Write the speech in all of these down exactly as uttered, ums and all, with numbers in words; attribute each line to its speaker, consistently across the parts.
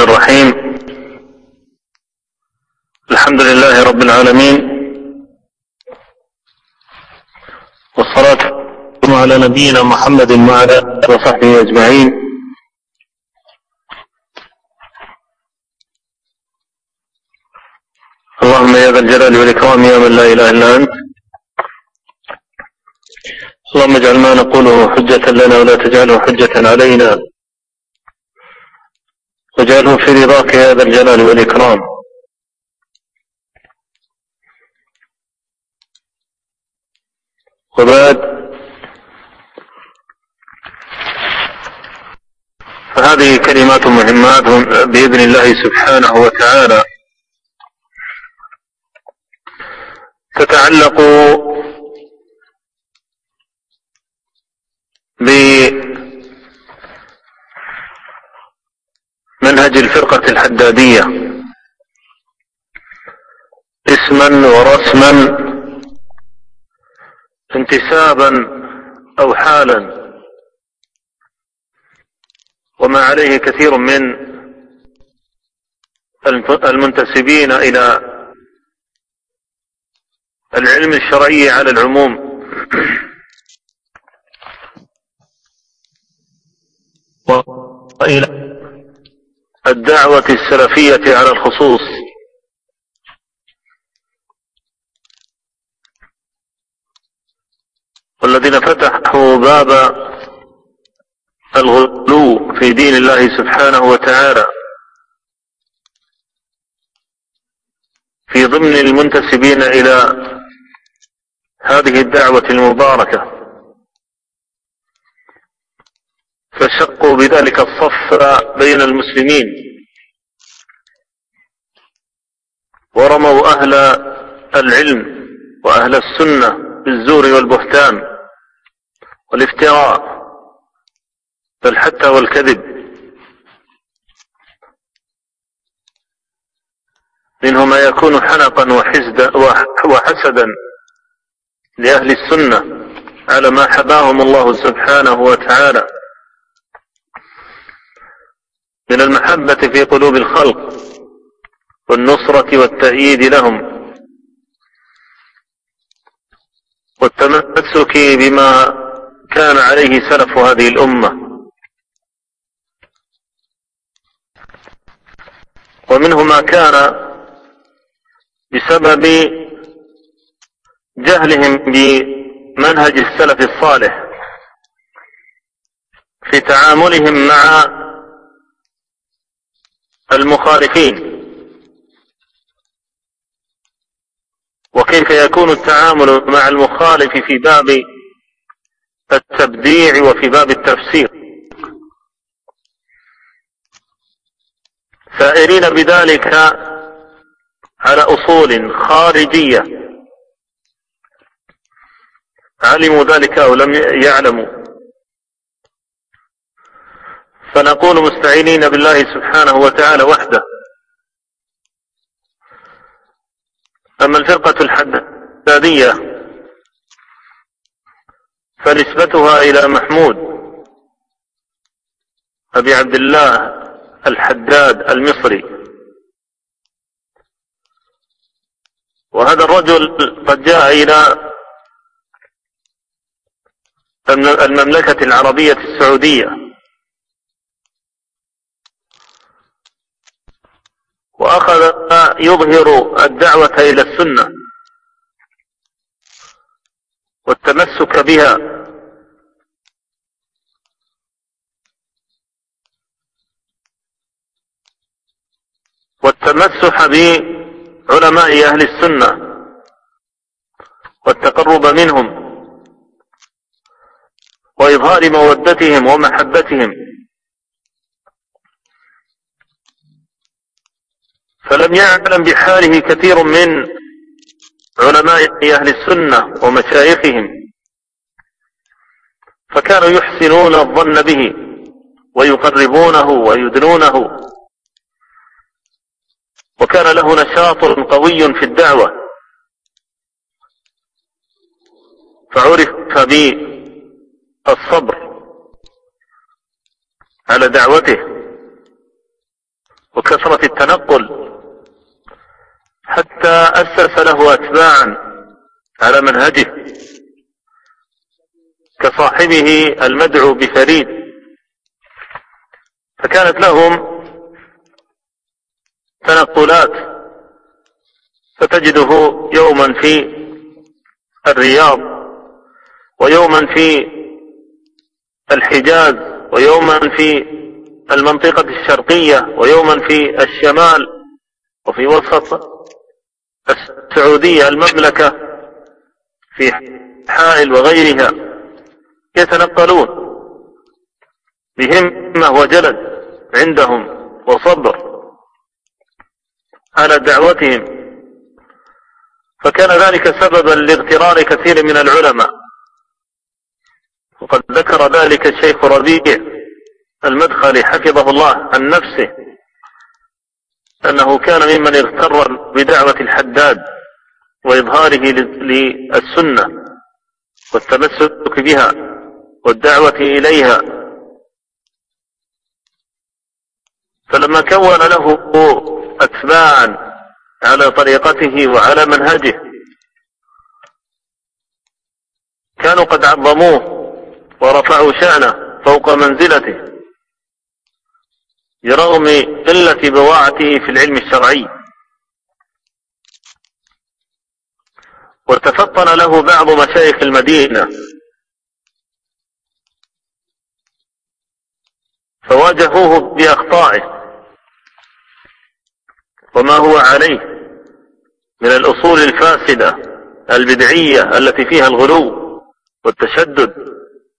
Speaker 1: الرحيم. الحمد لله رب العالمين، والصلاة على نبينا محمد وعلى آله وصحبه أجمعين. اللهم يا ذا الجلال والإكرام يا من لا إله إلا أنت، اللهم اجعل ما نقوله حجة لنا ولا تجعله حجة علينا، واجعله في رضاك يا ذا الجلال والإكرام. وبعد، فهذه كلمات مهمات بإذن الله سبحانه وتعالى تتعلق بمنهج الفرقة الحدادية اسما ورسما، انتسابا أو حالا، وما عليه كثير من المنتسبين إلى العلم الشرعي على العموم، وإلى الدعوة السلفية على الخصوص. والذين فتحوا باب الغلو في دين الله سبحانه وتعالى في ضمن المنتسبين إلى هذه الدعوة المباركة، فشقوا بذلك الصف بين المسلمين، ورموا أهل العلم وأهل السنة بالزور والبهتان والافتراء، بل حتى والكذب. منه ما يكون حنقا وحسدا وحسدا لأهل السنة على ما حباهم الله سبحانه وتعالى من المحبة في قلوب الخلق والنصرة والتأييد لهم والتمسك بما كان عليه سلف هذه الأمة. ومنه ما كان بسبب جهلهم بمنهج السلف الصالح في تعاملهم مع المخالفين، وكيف يكون التعامل مع المخالف في باب التبديع وفي باب التفسير، سائرين بذلك على أصول خارجية علموا ذلك أو لم يعلموا. فنقول مستعينين بالله سبحانه وتعالى وحده. أما الفرقة الحدادية فنسبتها إلى محمود أبي عبد الله الحداد المصري، وهذا الرجل قد جاء إلى المملكة العربية السعودية، وأخذ يظهر الدعوة إلى السنة والتمسك بها، والتمسح بعلماء أهل السنة والتقرب منهم وإظهار مودتهم ومحبتهم. فلم يعلم بحاله كثير من علماء أهل السنة ومشايخهم، فكانوا يحسنون الظن به ويقربونه ويدنونه، وكان له نشاط قوي في الدعوة، فعرف بالصبر على دعوته وكثرة التنقل، حتى أسس له أتباعا على منهجه كصاحبه المدعو بفريد، فكانت لهم تنقلات، فتجده يوما في الرياض، ويوما في الحجاز، ويوما في المنطقة الشرقية، ويوما في الشمال، وفي وسط السعودية المملكة في حائل وغيرها، يتنقلون بهمة وجلد عندهم وصبر على دعوتهم. فكان ذلك سببا لاغترار كثير من العلماء، وقد ذكر ذلك الشيخ ربيع المدخلي حفظه الله عن نفسه، أنه كان ممن اغتر بدعوة الحداد وإظهاره للسنة والتمسك بها والدعوة إليها، فلما كون له أتباعا على طريقته وعلى منهجه كانوا قد عظموه ورفعوا شأنه فوق منزلته برغم قلة بواعته في العلم الشرعي. وتفطن له بعض مشايخ المدينة فواجهوه بأخطائه وما هو عليه من الأصول الفاسدة البدعية التي فيها الغلو والتشدد،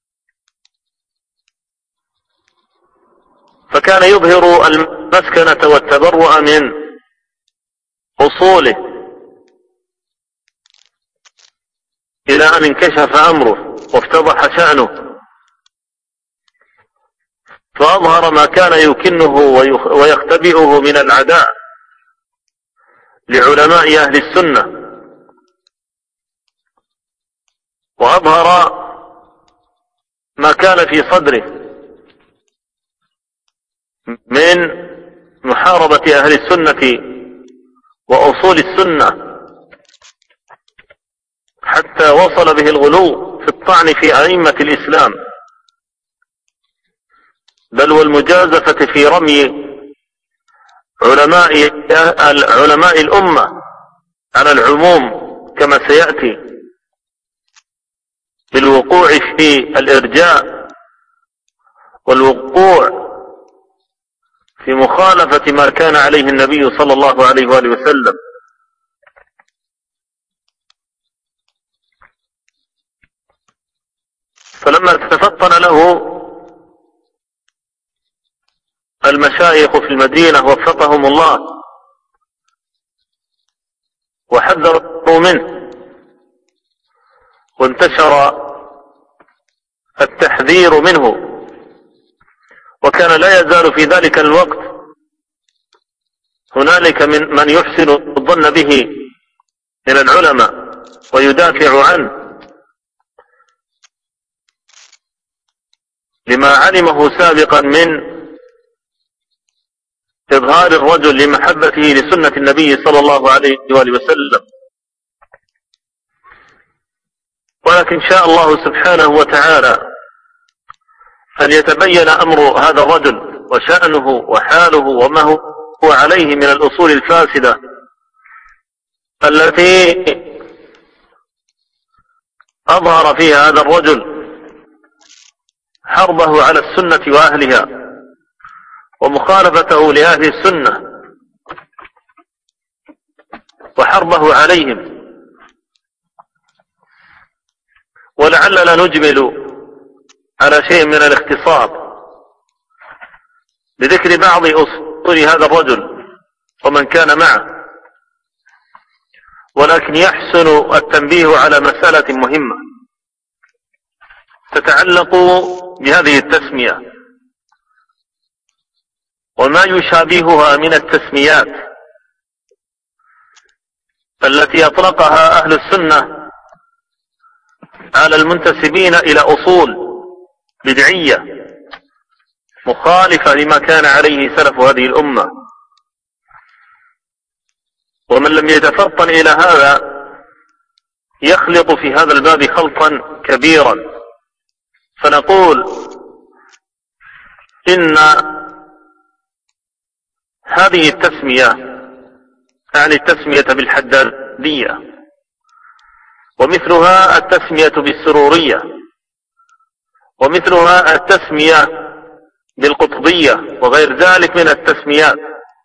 Speaker 1: فكان يظهر المسكنة والتبرؤ من أصوله إلى أن انكشف أمره وافتضح شأنه، فأظهر ما كان يكنه ويختبئه من العداء لعلماء أهل السنة، وأظهر ما كان في صدره من محاربة أهل السنة وأصول السنة، حتى وصل به الغلو في الطعن في أئمة الإسلام، بل والمجازفة في رمي علماء علماء الأمة على العموم كما سيأتي، بالوقوع في الإرجاء والوقوع في مخالفة ما كان عليه النبي صلى الله عليه وآله وسلم. فلما تفطن له المشايخ في المدينة وفقهم الله وحذروا منه وانتشر التحذير منه، وكان لا يزال في ذلك الوقت هنالك من من يحسن الظن به من العلماء ويدافع عنه لما علمه سابقا من إظهار الرجل لمحبته لسنة النبي صلى الله عليه وآله وسلم. ولكن شاء الله سبحانه وتعالى أن يتبين أمر هذا الرجل وشأنه وحاله وما هو عليه من الأصول الفاسدة التي أظهر فيها هذا الرجل حربه على السنة وأهلها ومخالفته لأهل السنة وحربه عليهم. ولعلنا نجمل على شيء من الاختصار بذكر بعض أصول هذا الرجل ومن كان معه، ولكن يحسن التنبيه على مسألة مهمة تتعلق بهذه التسمية وما يشابهها من التسميات التي أطلقها أهل السنة على المنتسبين إلى أصول بدعية مخالفة لما كان عليه سلف هذه الأمة ومن لم يتفطن إلى هذا يخلط في هذا الباب خلطا كبيرا. فنقول إن هذه التسمية يعني التسمية بالحدادية، ومثلها التسمية بالسرورية، ومثلها التسمية بالقطبية، وغير ذلك من التسميات،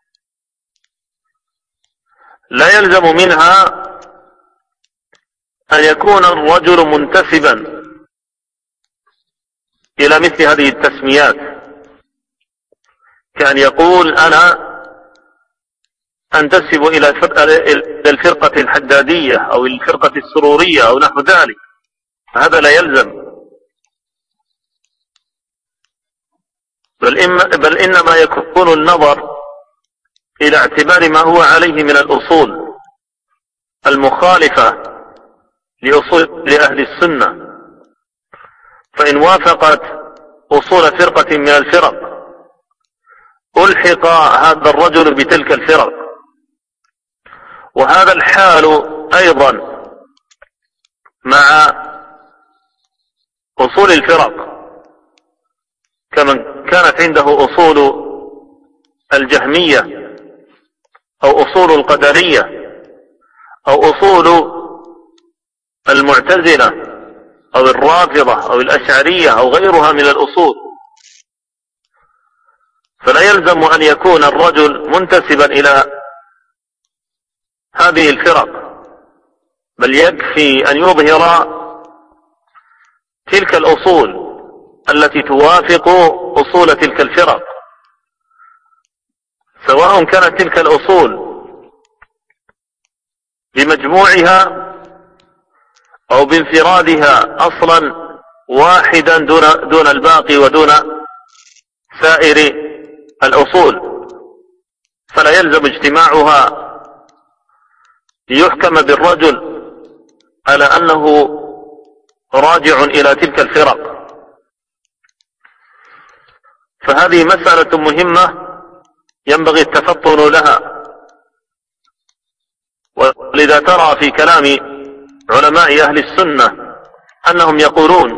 Speaker 1: لا يلزم منها أن يكون الرجل منتسبا إلى مثل هذه التسميات، كأن يقول أنا أنتسب إلى الفرقة الحدادية أو الفرقة السرورية أو نحو ذلك، هذا لا يلزم، بل, إما بل إنما يكون النظر إلى اعتبار ما هو عليه من الأصول المخالفة لأصول لأهل السنة، فإن وافقت أصول فرقة من الفرق ألحق هذا الرجل بتلك الفرق. وهذا الحال أيضا مع أصول الفرق، كمن كانت عنده أصول الجهمية أو أصول القدرية أو أصول المعتزلة أو الرافضة أو الأشعرية أو غيرها من الأصول، فلا يلزم أن يكون الرجل منتسبا إلى هذه الفرق، بل يكفي أن يظهر تلك الأصول التي توافق أصول تلك الفرق، سواء كانت تلك الأصول بمجموعها أو بانفرادها أصلا واحدا دون, دون الباقي ودون سائر الأصول، فلا يلزم اجتماعها ليحكم بالرجل على أنه راجع إلى تلك الفرق. فهذه مسألة مهمة ينبغي التفطن لها، ولذا ترى في كلام علماء أهل السنة أنهم يقولون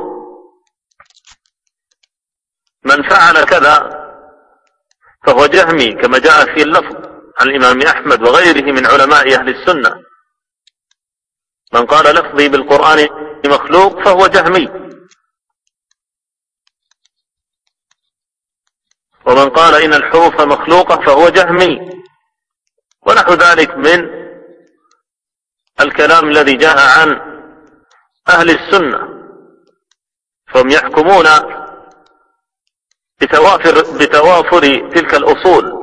Speaker 1: من فعل كذا فهو جهمي، كما جاء في اللفظ عن الإمام أحمد وغيره من علماء أهل السنة، من قال لفظي بالقرآن مخلوق فهو جهمي، ومن قال إن الحروف مخلوقة فهو جهمي، ونحو ذلك من الكلام الذي جاء عن أهل السنة، فهم يحكمون بتوافر, بتوافر تلك الأصول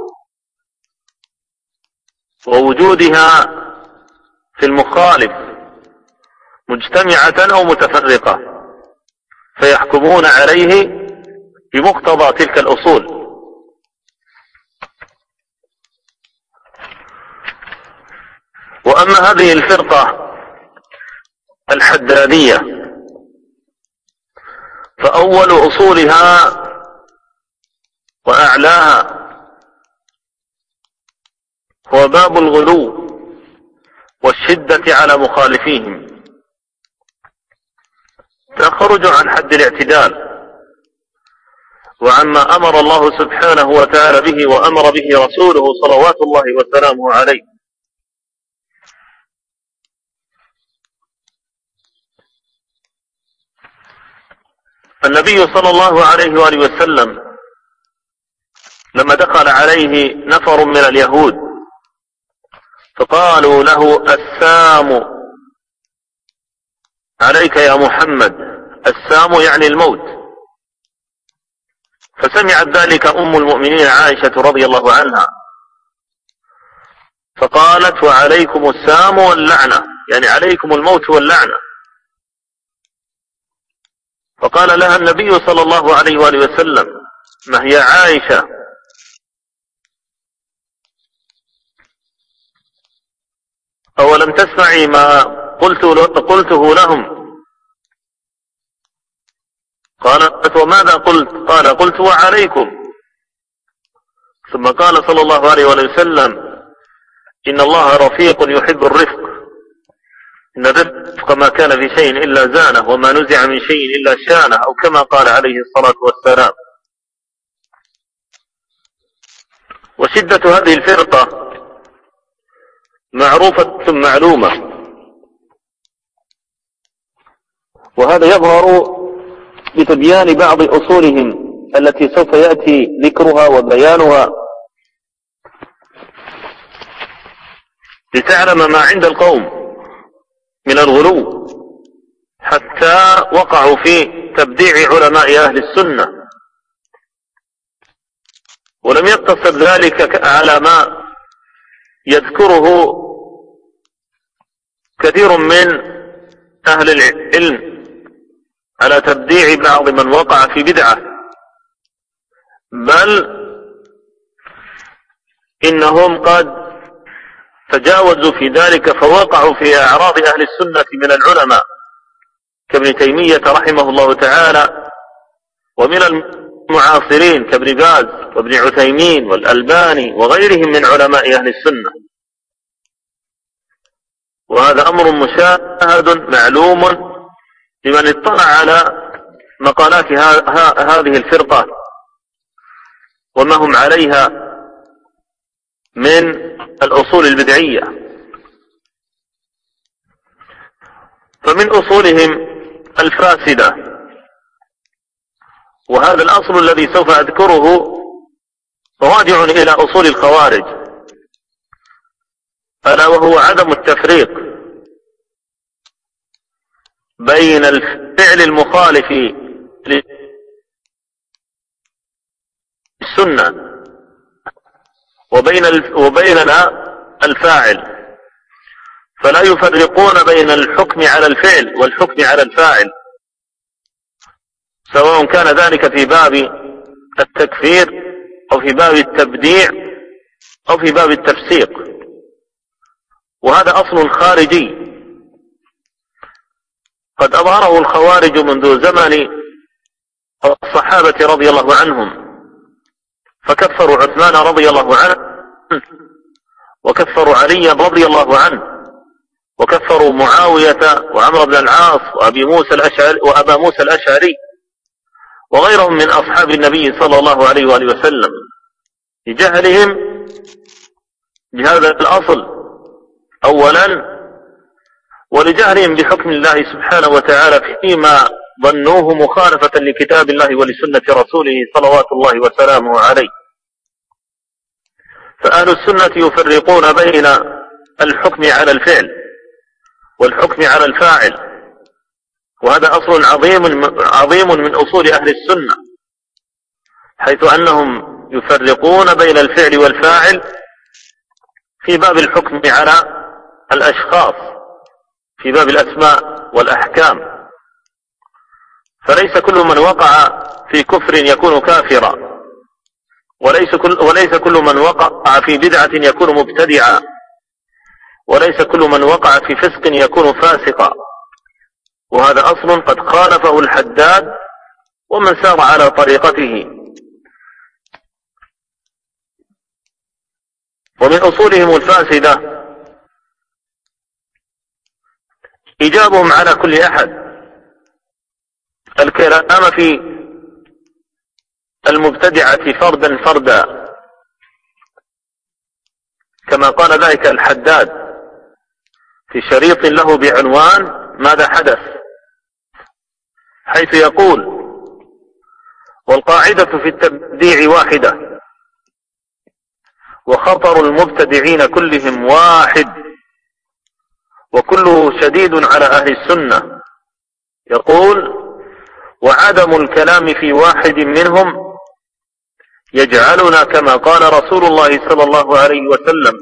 Speaker 1: ووجودها في المخالف مجتمعة أو متفرقة، فيحكمون عليه بمقتضى تلك الأصول. وأما هذه الفرقة الحدادية فأول أصولها وأعلاها هو باب الغلو والشدة على مخالفيهم، تخرج عن حد الاعتدال وعما أمر الله سبحانه وتعالى به وأمر به رسوله صلوات الله وسلامه عليه. النبي صلى الله عليه وآله وسلم لما دخل عليه نفر من اليهود فقالوا له السام عليك يا محمد، السام يعني الموت، فسمعت ذلك أم المؤمنين عائشة رضي الله عنها فقالت وعليكم السام واللعنة، يعني عليكم الموت واللعنة. فقال لها النبي صلى الله عليه وآله وسلم ما هي عائشة أولم تسمعي ما قلت قلته لهم؟ قالت وماذا قلت؟ قال قلت وعليكم. ثم قال صلى الله عليه وسلم إن الله رفيق يحب الرفق، إن الرفق ما كان في شيء إلا زانه، وما نزع من شيء إلا شانه، أو كما قال عليه الصلاة والسلام. وشدة هذه الفرقة معروفة معلومة، وهذا يظهر بتبيان بعض أصولهم التي سوف يأتي ذكرها وبيانها، لتعلم ما عند القوم من الغلو، حتى وقعوا في تبديع علماء أهل السنة. ولم يقتصر ذلك على ما يذكره كثير من أهل العلم على تبديع بعض من وقع في بدعة، بل إنهم قد تجاوزوا في ذلك فوقعوا في أعراض أهل السنة من العلماء كابن تيمية رحمه الله تعالى، ومن المعاصرين كابن باز وابن عثيمين والألباني وغيرهم من علماء أهل السنة. وهذا أمر مشاهد معلوم لمن اطلع على مقالات هذه الفرقة وما هم عليها من الأصول البدعية. فمن أصولهم الفاسدة، وهذا الأصل الذي سوف أذكره راجع إلى أصول الخوارج، ألا وهو عدم التفريق بين الفعل المخالف للسنة وبين وبين الفاعل، فلا يفرقون بين الحكم على الفعل والحكم على الفاعل، سواء كان ذلك في باب التكفير أو في باب التبديع أو في باب التفسيق. وهذا أصل خارجي قد أظهره الخوارج منذ زمن الصحابة رضي الله عنهم، فكفروا عثمان رضي الله عنه، وكفروا علي رضي الله عنه، وكفروا معاوية وعمر بن العاص وأبي موسى الأشعري وأبا موسى الأشعري وغيرهم من أصحاب النبي صلى الله عليه وآله وسلم، لجهلهم بهذا الأصل أولا، ولجهلهم بحكم الله سبحانه وتعالى فيما ظنوه مخالفة لكتاب الله ولسنة رسوله صلوات الله وسلامه عليه. فأهل السنة يفرقون بين الحكم على الفعل والحكم على الفاعل، وهذا أصل عظيم عظيم من أصول أهل السنة، حيث أنهم يفرقون بين الفعل والفاعل في باب الحكم على الأشخاص، في باب الأسماء والأحكام. فليس كل من وقع في كفر يكون كافرا، وليس كل, وليس كل من وقع في بدعة يكون مبتدعا، وليس كل من وقع في فسق يكون فاسقا. وهذا أصل قد خالفه الحداد ومن سار على طريقته. ومن أصولهم الفاسدة إيجابهم على كل أحد الكلام في المبتدعة فردا فردا، كما قال ذلك الحداد في شريط له بعنوان ماذا حدث، حيث يقول: والقاعدة في التبديع واحدة، وخطر المبتدعين كلهم واحد، وكله شديد على أهل السنة. يقول: وعدم الكلام في واحد منهم يجعلنا كما قال رسول الله صلى الله عليه وسلم: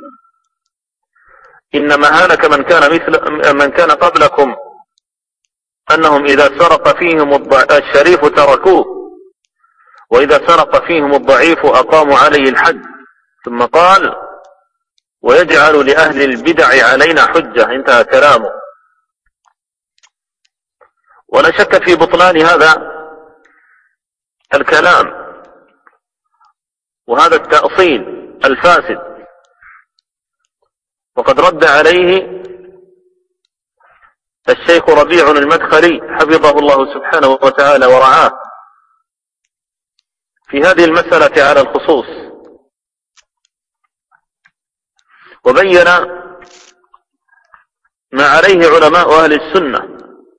Speaker 1: إنما هلك من كان مثل من كان قبلكم أنهم إذا سرق فيهم الشريف تركوه، وإذا سرق فيهم الضعيف أقاموا عليه الحد. ثم قال: ويجعل لأهل البدع علينا حجة. انتهى كلامه. ولا شك في بطلان هذا الكلام وهذا التأصيل الفاسد، وقد رد عليه الشيخ ربيع المدخلي حفظه الله سبحانه وتعالى ورعاه في هذه المسألة على الخصوص، وبين ما عليه علماء أهل السنة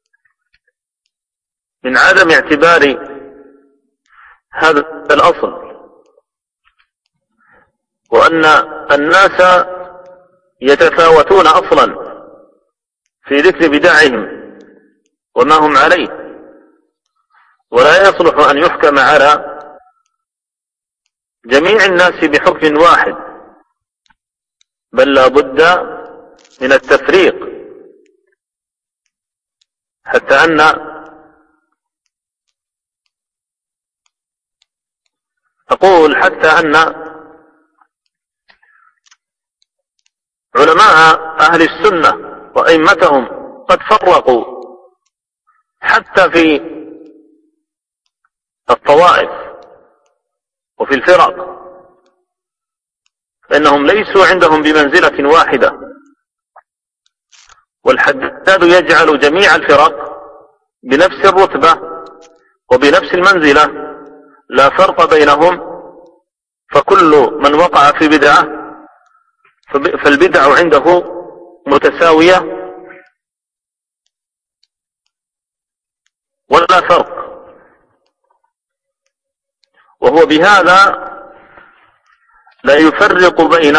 Speaker 1: من عدم اعتبار هذا الأصل، وأن الناس يتفاوتون أصلا في ذكر بدعهم وما هم عليه، ولا يصلح أن يحكم على جميع الناس بحكم واحد، بل لا بد من التفريق، حتى أن أقول حتى أن علماء أهل السنة وأئمتهم قد فرقوا حتى في الطوائف وفي الفرق، فإنهم ليسوا عندهم بمنزلة واحدة، والحداد يجعل جميع الفرق بنفس الرتبة وبنفس المنزلة لا فرق بينهم، فكل من وقع في بدعة فالبدع عنده متساوية ولا فرق. وهو بهذا لا يفرق بين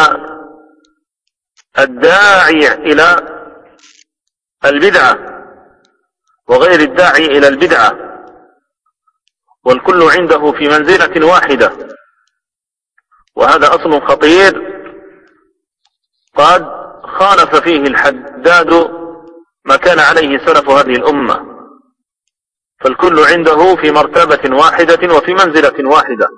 Speaker 1: الداعي إلى البدعة وغير الداعي إلى البدعة، والكل عنده في منزلة واحدة، وهذا أصل خطير قد خالف فيه الحداد ما كان عليه سلف هذه الأمة، فالكل عنده في مرتبة واحدة وفي منزلة واحدة.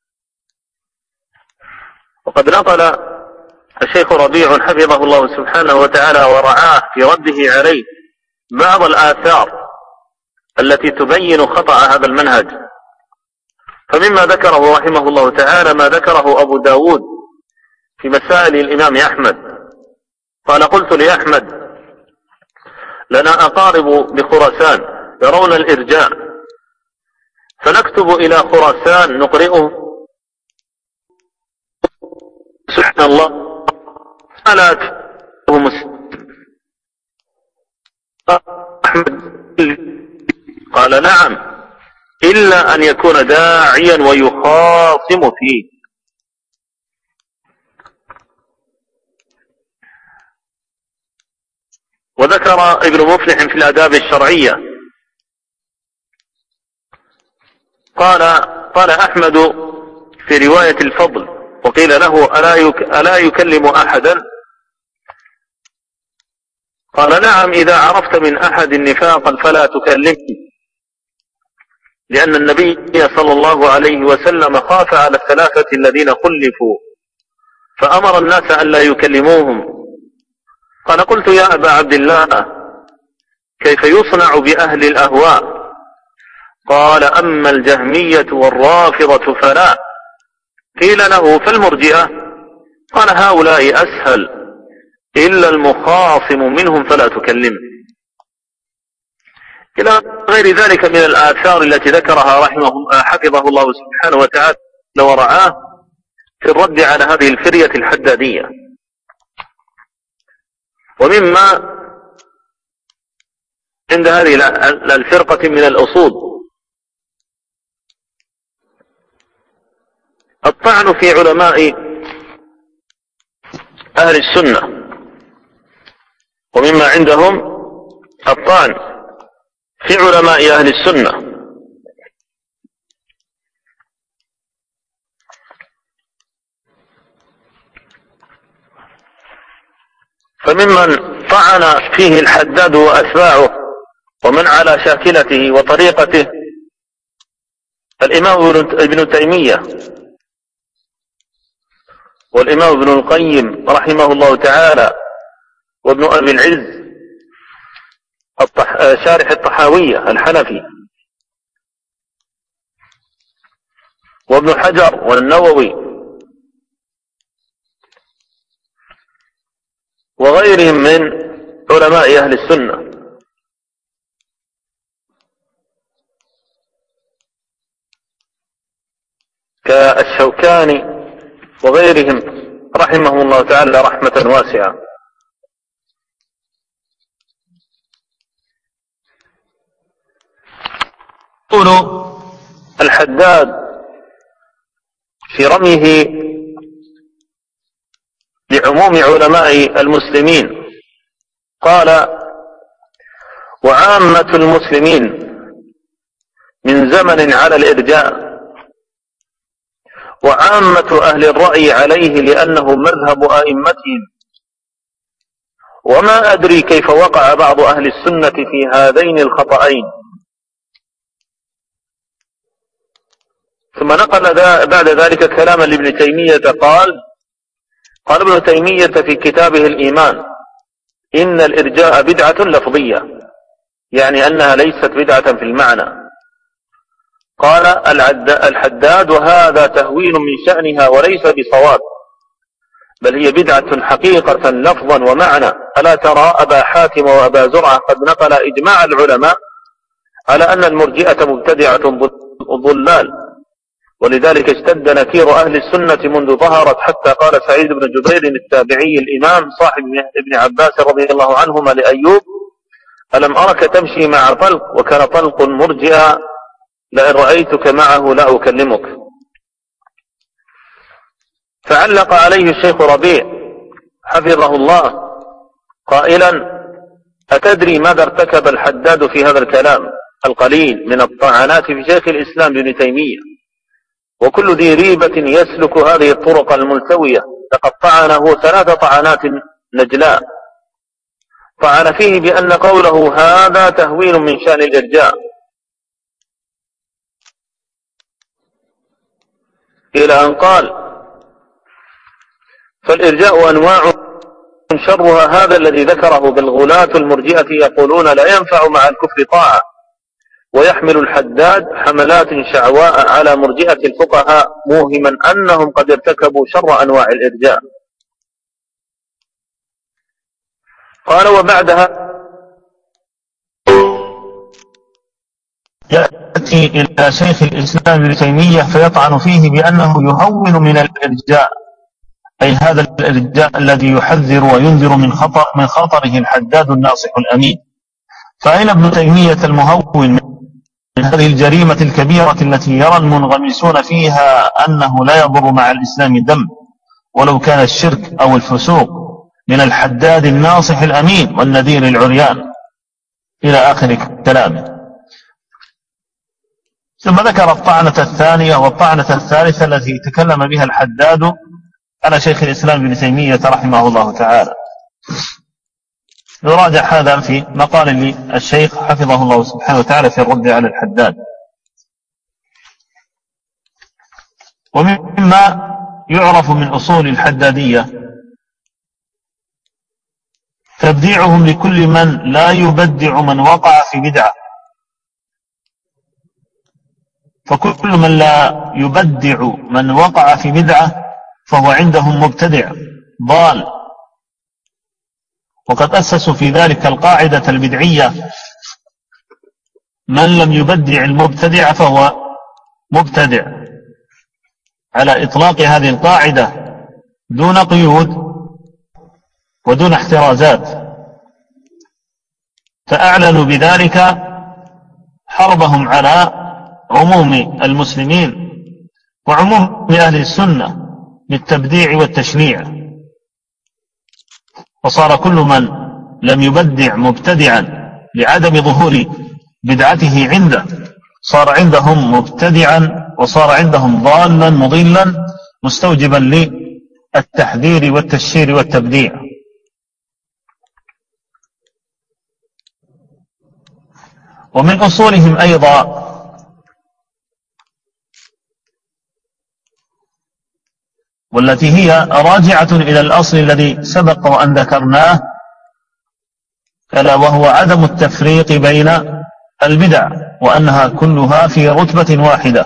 Speaker 1: وقد نقل الشيخ ربيع حفظه الله سبحانه وتعالى ورعاه في رده عليه بعض الآثار التي تبين خطأ هذا المنهج، فمما ذكره رحمه الله تعالى ما ذكره أبو داود في مسائل الإمام أحمد، قال: قلت لأحمد: لنا أقارب بخراسان يرون الإرجاء، فنكتب إلى خراسان نقرئه سبحان الله ألا تفهم أحمد؟ قال: نعم، إلا أن يكون داعيا ويخاصم فيه. وذكر ابن مفلح في الآداب الشرعية قال قال أحمد في رواية الفضل وقيل له: ألا, يك ألا يكلم أحدا؟ قال: نعم، إذا عرفت من أحد نفاقا فلا تكلمه، لأن النبي صلى الله عليه وسلم خاف على الثلاثة الذين خلفوا فأمر الناس أن لا يكلموهم. قال: قلت: يا أبا عبد الله، كيف يصنع بأهل الأهواء؟ قال: أما الجهمية والرافضة فلا. قيل له: فالمرجئة؟ قال: هؤلاء أسهل، إلا المخاصم منهم فلا تكلم. إلى غير ذلك من الآثار التي ذكرها رحمه حفظه الله سبحانه وتعالى ورعاه في الرد على هذه الفرية الحدادية. ومما عند هذه الفرقة من الأصول الطعن في علماء أهل السنة، ومما عندهم الطعن في علماء أهل السنة. فممن طعن فيه الحداد وأتباعه ومن على شاكلته وطريقته الإمام ابن تيمية والإمام ابن القيم رحمه الله تعالى، وابن أبي العز الطح... شارح الطحاوية الحنفي، وابن حجر والنووي، وغيرهم من علماء أهل السنة. كالشوكاني وغيرهم رحمهم الله تعالى رحمة واسعة. يقول الحداد في رميه لعموم علماء المسلمين قال: وعامة المسلمين من زمن على الإرجاء، وعامة أهل الرأي عليه لأنه مذهب أئمتهم، وما أدري كيف وقع بعض أهل السنة في هذين الخطأين. ثم نقل بعد ذلك كلاما لابن تيمية قال: قال ابن تيمية في كتابه الإيمان: إن الإرجاء بدعة لفظية، يعني أنها ليست بدعة في المعنى. قال الحداد: وهذا تهوين من شأنها وليس بصواب، بل هي بدعة حقيقة لفظا ومعنى. ألا ترى أبا حاتم وأبا زرعة قد نقل إجماع العلماء على أن المرجئة مبتدعة ضلال، ولذلك اشتد نكير أهل السنة منذ ظهرت، حتى قال سعيد بن جبير التابعي الإمام صاحب ابن عباس رضي الله عنهما لأيوب: ألم أرك تمشي مع طلق وكان طلق مرجئا، لئن رأيتك معه لا أكلمك. فعلق عليه الشيخ ربيع حفظه الله قائلا: أتدري ماذا ارتكب الحداد في هذا الكلام القليل من الطعنات في شيخ الإسلام ابن تيمية؟ وكل ذي ريبة يسلك هذه الطرق الملتوية لقد طعنه ثلاث طعنات نجلاء. طعن فيه بأن قوله هذا تهوين من شأن الإرجاء، إلى أن قال: فالإرجاء أنواع شرها هذا الذي ذكره بالغلاة المرجئة، يقولون لا ينفع مع الكفر طاعة. ويحمل الحداد حملات شعواء على مرجئة الفقهاء، موهما أنهم قد ارتكبوا شر أنواع الإرجاء. قال: وبعدها
Speaker 2: يأتي إلى شيخ الإسلام ابن تيمية فيطعن فيه بأنه يهون من الإرجاء، أي هذا الإرجاء الذي يحذر وينذر من خطر من خطره الحداد الناصح الأمين. فأين ابن تيمية المهون من هذه الجريمة الكبيرة التي يرى المنغمسون فيها أنه لا يضر مع الإسلام دم ولو كان الشرك أو الفسوق، من الحداد الناصح الأمين والنذير العريان، إلى آخر كلامه. ثم ذكر الطعنة الثانية والطعنة الثالثة التي تكلم بها الحداد على شيخ الإسلام ابن تيمية رحمه الله تعالى. يراجع هذا في مقال للشيخ حفظه الله سبحانه وتعالى في الرد على الحداد. ومما يعرف من أصول الحدادية تبديعهم لكل من لا يبدع من وقع في بدعة، فكل من لا يبدع من وقع في بدعة فهو عندهم مبتدع ضال. وقد أسسوا في ذلك القاعدة البدعية: من لم يبدع المبتدع فهو مبتدع، على إطلاق هذه القاعدة دون قيود ودون احترازات. فأعلنوا بذلك حربهم على عموم المسلمين وعموم أهل السنة بالتبديع والتشنيع، وصار كل من لم يبدع مبتدعا لعدم ظهور بدعته عنده صار عندهم مبتدعا، وصار عندهم ضالا مضلا مستوجبا للتحذير والتشهير والتبديع. ومن أصولهم أيضا والتي هي راجعة إلى الأصل الذي سبق وأن ذكرناه، ألا وهو عدم التفريق بين البدع، وأنها كلها في رتبة واحدة.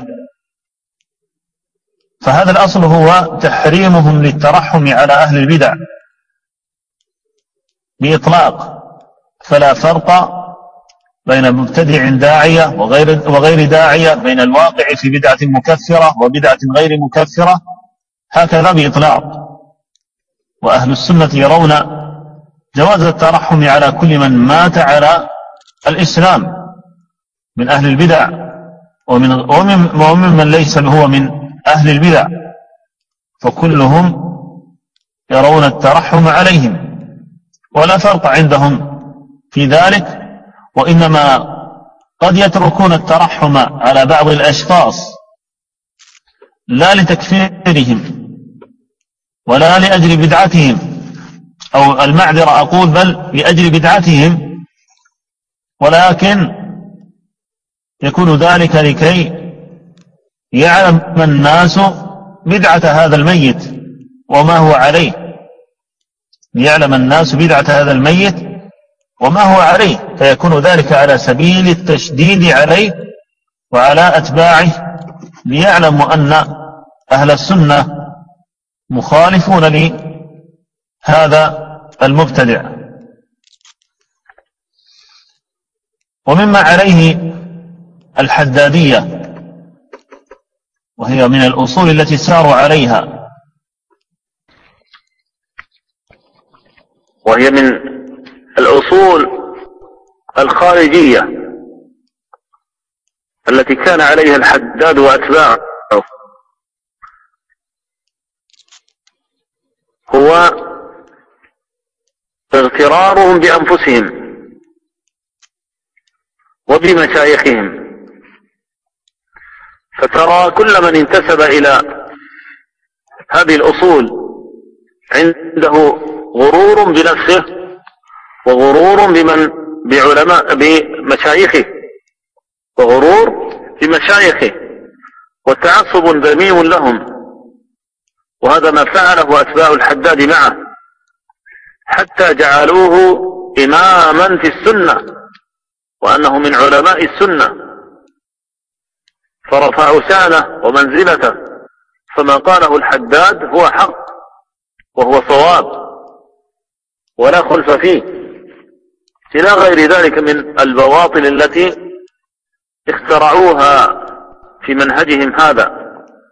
Speaker 2: فهذا الأصل هو تحريمهم للترحم على أهل البدع، بإطلاق، فلا فرق بين مبتدع داعية وغير, وغير داعية، بين الواقع في بدعة مكفرة وبدعة غير مكفرة، هكذا بإطلاق. وأهل السنة يرون جواز الترحم على كل من مات على الإسلام من أهل البدع ومن, ومن, ومن من ليس هو من أهل البدع، فكلهم يرون الترحم عليهم ولا فرق عندهم في ذلك، وإنما قد يتركون الترحم على بعض الأشخاص لا لتكفيرهم ولا لأجل بدعتهم، أو المعذرة أقول بل لأجل بدعتهم، ولكن يكون ذلك لكي يعلم الناس بدعة هذا الميت وما هو عليه، ليعلم الناس بدعة هذا الميت وما هو عليه، فيكون ذلك على سبيل التشديد عليه وعلى أتباعه، ليعلموا أن أهل السنة مخالفون لهذا المبتدع. ومما عليه الحدادية، وهي من الأصول التي ساروا عليها،
Speaker 1: وهي من الأصول الخارجية التي كان عليها الحداد وأتباعه، هو اغترارهم بأنفسهم وبمشايخهم. فترى كل من انتسب إلى هذه الأصول عنده غرور بنفسه وغرور بمن بعلماء بمشايخه وغرور بمشايخه وتعصب ذميم لهم، وهذا ما فعله أتباع الحداد معه، حتى جعلوه إماما في السنة وأنه من علماء السنة، فرفعوا شأنه ومنزلته، فما قاله الحداد هو حق وهو صواب ولا خلف فيه، إلى غير ذلك من البواطل التي اخترعوها في منهجهم هذا.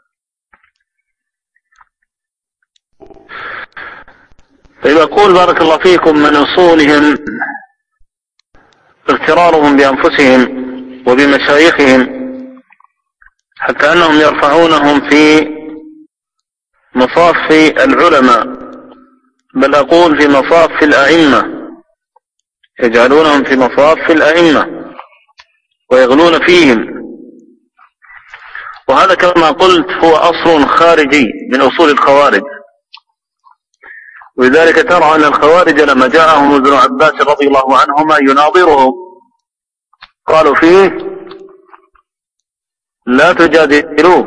Speaker 1: فيقول بارك الله فيكم من أصولهم اغترارهم بأنفسهم وبمشايخهم، حتى أنهم يرفعونهم في مصاف العلماء، بل أقول في مصاف الأئمة، يجعلونهم في مصاف الأئمة ويغلون فيهم. وهذا كما قلت هو أصل خارجي من أصول الخوارج، ولذلك ترى أن الخوارج لما جاءهم ابن عباس رضي الله عنهما يناظرهم قالوا فيه لا تجادلوا،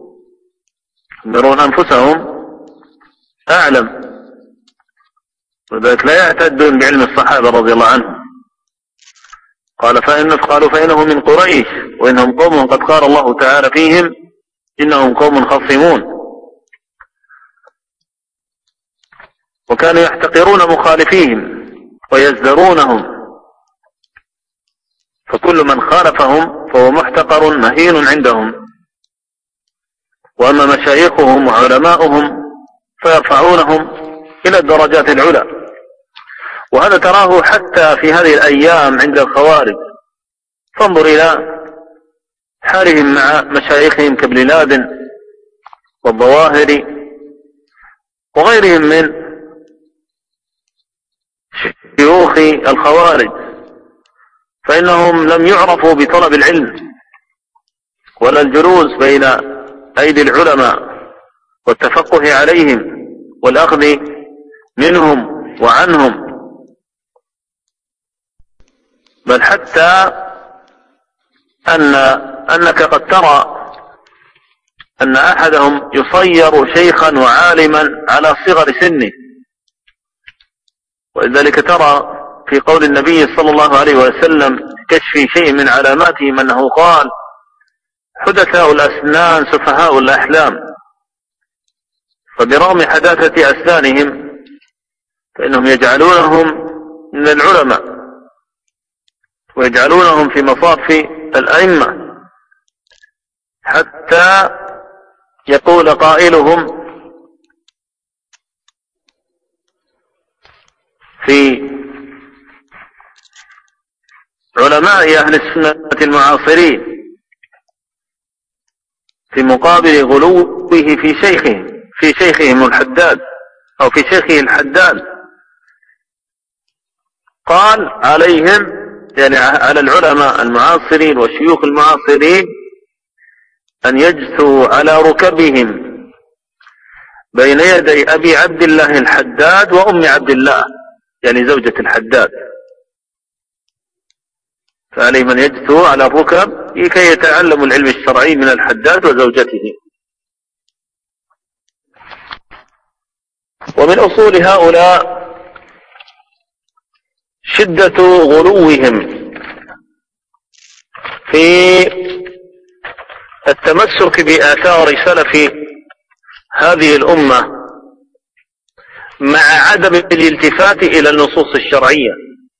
Speaker 1: يرون أنفسهم أعلم، ولذلك لا يعتدون بعلم الصحابة رضي الله عنهم. قال فإن قالوا فإنه من قريش وإنهم قوم قد قال الله تعالى فيهم إنهم قوم خصمون، وكانوا يحتقرون مخالفيهم ويزدرونهم، فكل من خالفهم فهو محتقر مهين عندهم، وأما مشايخهم وعلماؤهم فيرفعونهم إلى الدرجات العلى. وهذا تراه حتى في هذه الأيام عند الخوارج، فانظر إلى حالهم مع مشايخهم كابن لادن والظواهري وغيرهم من شيوخ الخوارج، فإنهم لم يعرفوا بطلب العلم ولا الجلوس بين أيدي العلماء والتفقه عليهم والأخذ منهم وعنهم، بل حتى أن أنك قد ترى أن أحدهم يصير شيخا وعالما على صغر سنه. ولذلك ترى في قول النبي صلى الله عليه وسلم كشف شيء من علاماتهم أنه قال حدثاء الأسنان سفهاء الأحلام، فبرغم حداثة أسنانهم فإنهم يجعلونهم من العلماء ويجعلونهم في مصاف الأئمة، حتى يقول قائلهم في علماء أهل السنة المعاصرين في مقابل غلوه في شيخه في شيخهم الحداد أو في شيخه الحداد، قال عليهم يعني على العلماء المعاصرين والشيوخ المعاصرين أن يجثوا على ركبهم بين يدي أبي عبد الله الحداد وأم عبد الله، يعني زوجة الحداد، فعليهم أن يجثوا على الركب لكي يتعلموا العلم الشرعي من الحداد وزوجته. ومن أصول هؤلاء شدة غلوهم في التمسك بآثار سلف هذه الأمة مع عدم الالتفات إلى النصوص الشرعية،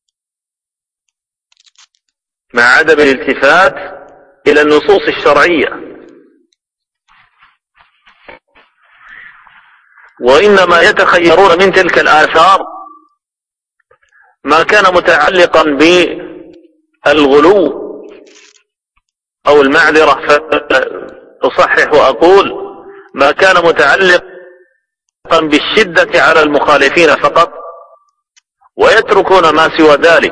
Speaker 1: مع عدم الالتفات إلى النصوص الشرعية، وإنما يتخيرون من تلك الآثار ما كان متعلقا بالغلو أو المعذرة، فأصحح وأقول ما كان متعلقا بالشدة على المخالفين فقط، ويتركون ما سوى ذلك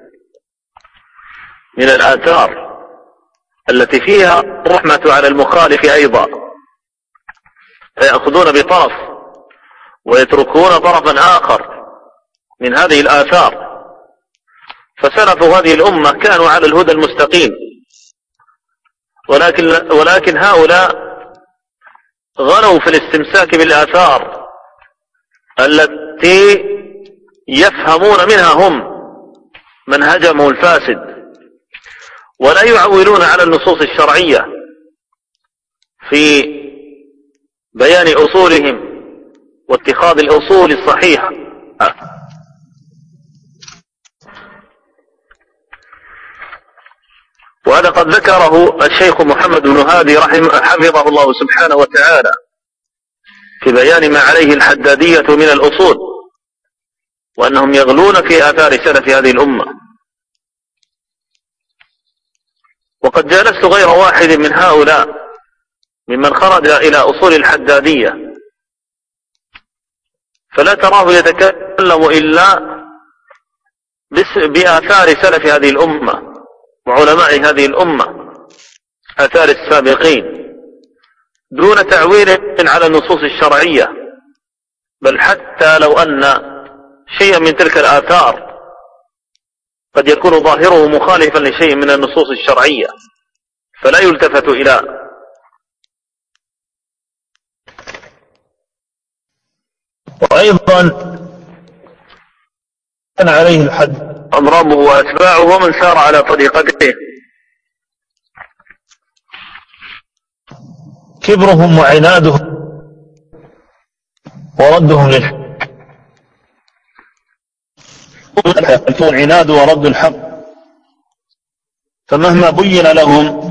Speaker 1: من الآثار التي فيها الرحمة على المخالف أيضا، فيأخذون بطرف ويتركون طرفا آخر من هذه الآثار. فسلف هذه الأمة كانوا على الهدى المستقيم، ولكن, ولكن هؤلاء غلوا في الاستمساك بالآثار التي يفهمون منها هم منهجهم الفاسد، ولا يعولون على النصوص الشرعية في بيان أصولهم واتخاذ الأصول الصحيحة. وهذا قد ذكره الشيخ محمد بن هادي رحمه حفظه الله سبحانه وتعالى في بيان ما عليه الحدادية من الأصول، وأنهم يغلون في آثار سلف هذه الأمة. وقد جالست غير واحد من هؤلاء ممن خرج إلى أصول الحدادية، فلا تراه يتكلم إلا بآثار سلف هذه الأمة وعلماء هذه الأمة، آثار السابقين، دون تعويل على النصوص الشرعية، بل حتى لو أن شيئا من تلك الآثار قد يكون ظاهره مخالفا لشيء من النصوص الشرعية فلا يلتفت إلى.
Speaker 2: وأيضا كان عليه الحد
Speaker 1: أضرابه وأتباعه ومن سار على طريقته.
Speaker 2: كبرهم وعنادهم وردهم للحق، العناد ورد الحق، فمهما بين لهم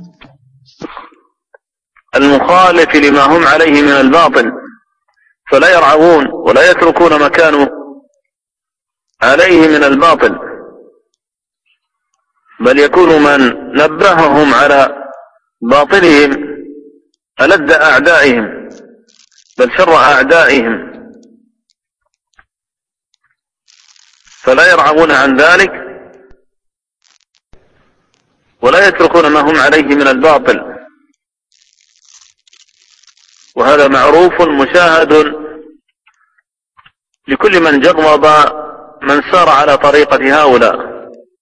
Speaker 1: المخالف لما هم عليه من الباطل فلا يرعون ولا يتركون ما كانوا عليه من الباطل، بل يكون من نبههم على باطلهم ألد أعدائهم بل شر أعدائهم، فلا يرعون عن ذلك ولا يتركون ما هم عليه من الباطل. وهذا معروف مشاهد لكل من جرب من سار على طريقة هؤلاء.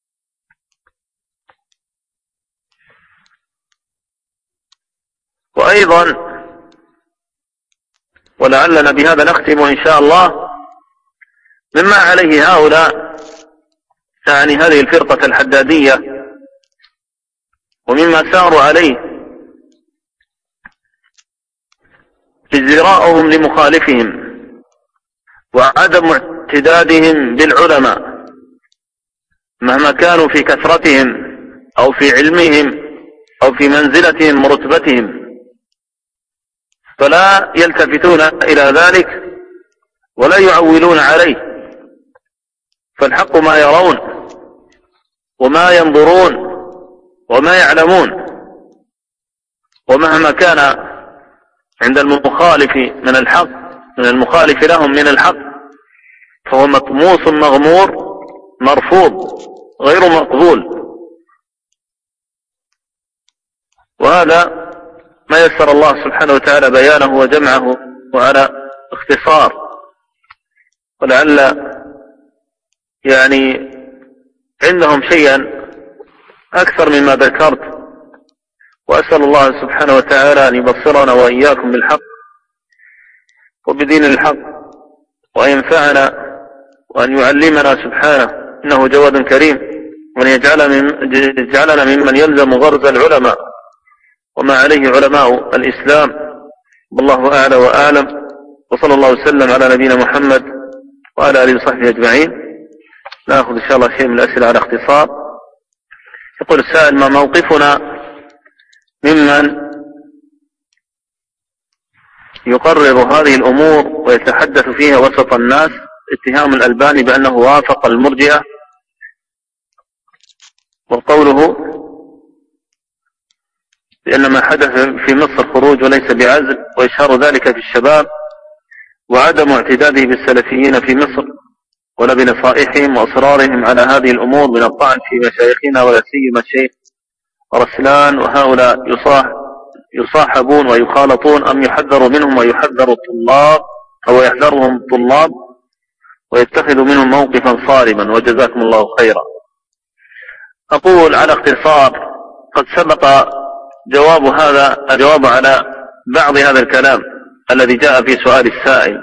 Speaker 1: وأيضا ولعلنا بهذا نختم إن شاء الله، مما عليه هؤلاء يعني هذه الفرقة الحدادية ومما ساروا عليه ازدراءهم لمخالفهم وعدم اعتدادهم بالعلماء مهما كانوا في كثرتهم أو في علمهم أو في منزلتهم ورتبتهم، فلا يلتفتون إلى ذلك ولا يعولون عليه، فالحق ما يرون وما ينظرون وما يعلمون. ومهما كان عند المخالف من الحق من المخالف لهم من الحق فهو مطموس مغمور مرفوض غير مقبول. وهذا ما يسر الله سبحانه وتعالى بيانه وجمعه وعلى اختصار، ولعل يعني عندهم شيئا أكثر مما ذكرت. وأسأل الله سبحانه وتعالى أن يبصرنا وإياكم بالحق وبدين الحق، وأن ينفعنا وأن يعلمنا سبحانه إنه جواد كريم، وأن يجعلنا ممن يلزم غرز العلماء وما عليه علماء الإسلام. والله أعلى وأعلم، وصلى الله وسلم على نبينا محمد وعلى آله وصحبه أجمعين. نأخذ إن شاء الله شيء من الأسئلة على اختصار. يقول السائل: ما موقفنا ممن يقرر هذه الأمور ويتحدث فيها وسط الناس اتهام الألباني بأنه وافق المرجئة، وقوله بأن ما حدث في مصر خروج وليس بعزل، وإشهار ذلك في الشباب، وعدم اعتداده بالسلفيين في مصر ولا بنصائحهم وأصرارهم على هذه الأمور من الطعن في مشايخنا ولا سيما الشيخ رسلان، وهؤلاء يصاح يصاحبون ويخالطون أم يحذر منهم ويحذر الطلاب أو يحذرهم الطلاب ويتخذ منهم موقفا صارما، وجزاكم الله خيرا. أقول على اختصار: قد سبق جواب هذا الجواب على بعض هذا الكلام الذي جاء في سؤال السائل،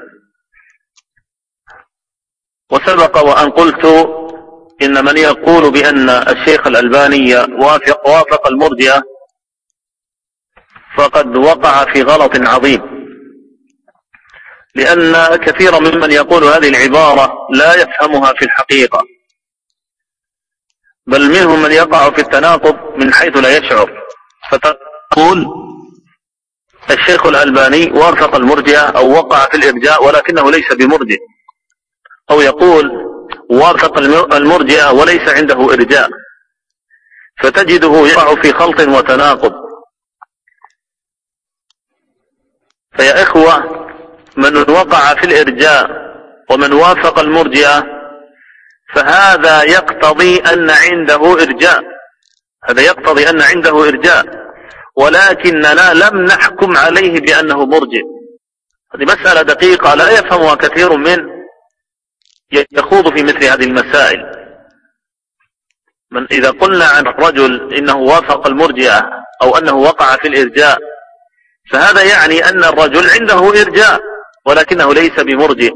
Speaker 1: وسبق وأن قلت إن من يقول بأن الشيخ الألباني وافق, وافق المرجئة فقد وقع في غلط عظيم، لأن كثيرا ممن يقول هذه العبارة لا يفهمها في الحقيقة، بل منهم من يقع في التناقض من حيث لا يشعر، فتقول الشيخ الألباني وافق المرجئة أو وقع في الإرجاء ولكنه ليس بمرجئ، أو يقول وافق المرجئة وليس عنده إرجاء، فتجده يقع في خلط وتناقض. فيا إخوة، من وقع في الإرجاء ومن وافق المرجئة فهذا يقتضي أن عنده إرجاء، هذا يقتضي أن عنده إرجاء، ولكننا لم نحكم عليه بأنه مرجئ. هذه مسألة دقيقة لا يفهمها كثير من يخوض في مثل هذه المسائل. من إذا قلنا عن الرجل إنه وافق المرجئة أو أنه وقع في الإرجاء، فهذا يعني أن الرجل عنده إرجاء ولكنه ليس بمرجئ،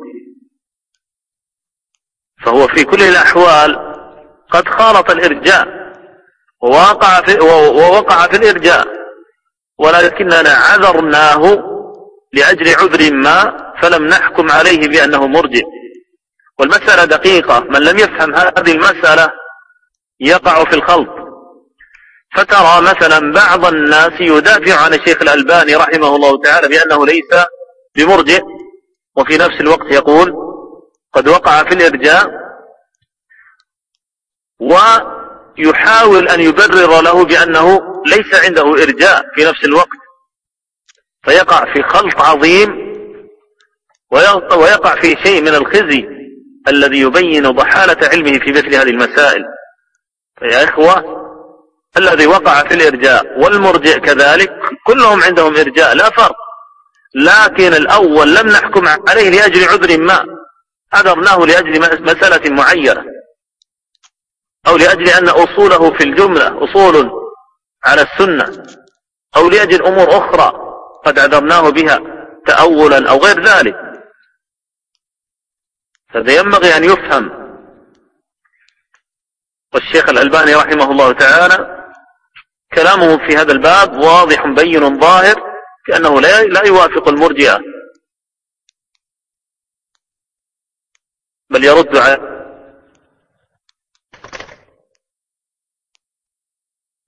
Speaker 1: فهو في كل الأحوال قد خالط الإرجاء ووقع في, ووقع في الإرجاء، ولكننا عذرناه لأجل عذر ما فلم نحكم عليه بأنه مرجئ. والمسألة دقيقة، من لم يفهم هذه المسألة يقع في الخلط. فترى مثلا بعض الناس يدافع عن الشيخ الألباني رحمه الله تعالى بأنه ليس بمرجئ، وفي نفس الوقت يقول قد وقع في الإرجاء، ويحاول أن يبرر له بأنه ليس عنده إرجاء في نفس الوقت، فيقع في خلط عظيم ويقع في شيء من الخزي الذي يبين ضحالة علمه في مثل هذه المسائل. فيا إخوة، الذي وقع في الإرجاء والمرجئ كذلك كلهم عندهم إرجاء لا فرق، لكن الأول لم نحكم عليه لأجل عذر ما، عذرناه لأجل مسألة معينة، أو لأجل أن أصوله في الجملة أصول على السنة، أو لأجل أمور أخرى قد عذرناه بها تأولا أو غير ذلك. هذا ينبغي أن يفهم. والشيخ الألباني رحمه الله تعالى كلامه في هذا الباب واضح بين ظاهر كأنه لا يوافق المرجئة، بل يرد على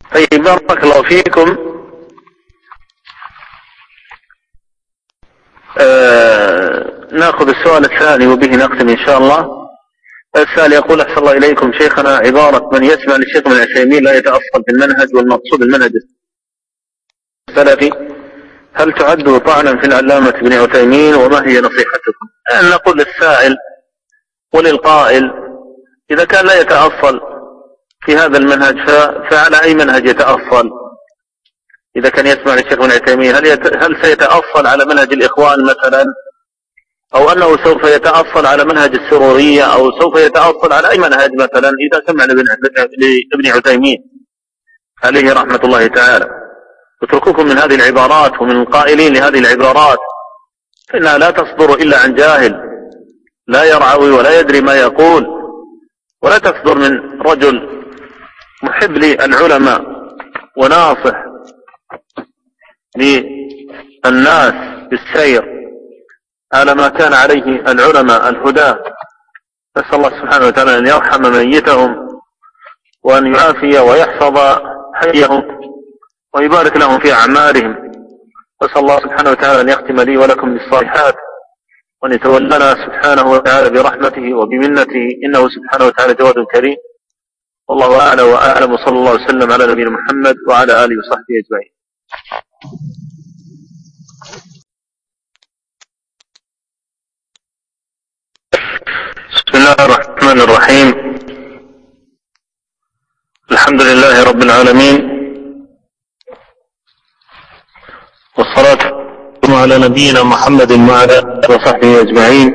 Speaker 1: طيب بارك الله فيكم. آه ناخذ السؤال الثاني وبه نختم إن شاء الله. السؤال يقول: أحسن الله إليكم شيخنا، عبارة من يسمع للشيخ ابن عثيمين لا يتأصل في المنهج والمقصود المنهج السلفي، هل تعد طعنا في العلامة ابن عثيمين وما هي نصيحتكم؟ أن نقول للسائل وللقائل: إذا كان لا يتأصل في هذا المنهج فعلى أي منهج يتأصل؟ إذا كان يسمع للشيخ ابن عثيمين هل, يت... هل سيتأصل على منهج الإخوان مثلا، أو أنه سوف يتأصل على منهج السرورية، أو سوف يتأصل على أي منهج مثلا إذا سمع لابن عثيمين عليه رحمة الله تعالى؟ اتركوكم من هذه العبارات ومن القائلين لهذه العبارات، فإنها لا تصدر إلا عن جاهل لا يرعوي ولا يدري ما يقول، ولا تصدر من رجل محب للعلماء وناصح للناس بالسير على ما كان عليه العلماء الهداة. نسأل الله سبحانه وتعالى أن يرحم ميتهم وأن يعافي ويحفظ حيهم ويبارك لهم في أعمالهم. وأسأل الله سبحانه وتعالى أن يختم لي ولكم بالصالحات، وأن يتولنا سبحانه وتعالى برحمته وبمنته، إنه سبحانه وتعالى جواد كريم. والله أعلى وأعلم، وصلى الله وسلم على نبينا محمد وعلى آله وصحبه أجمعين. بسم الله الرحمن الرحيم. الحمد لله رب العالمين، والصلاة على نبينا محمد وعلى آله وصحبه أجمعين.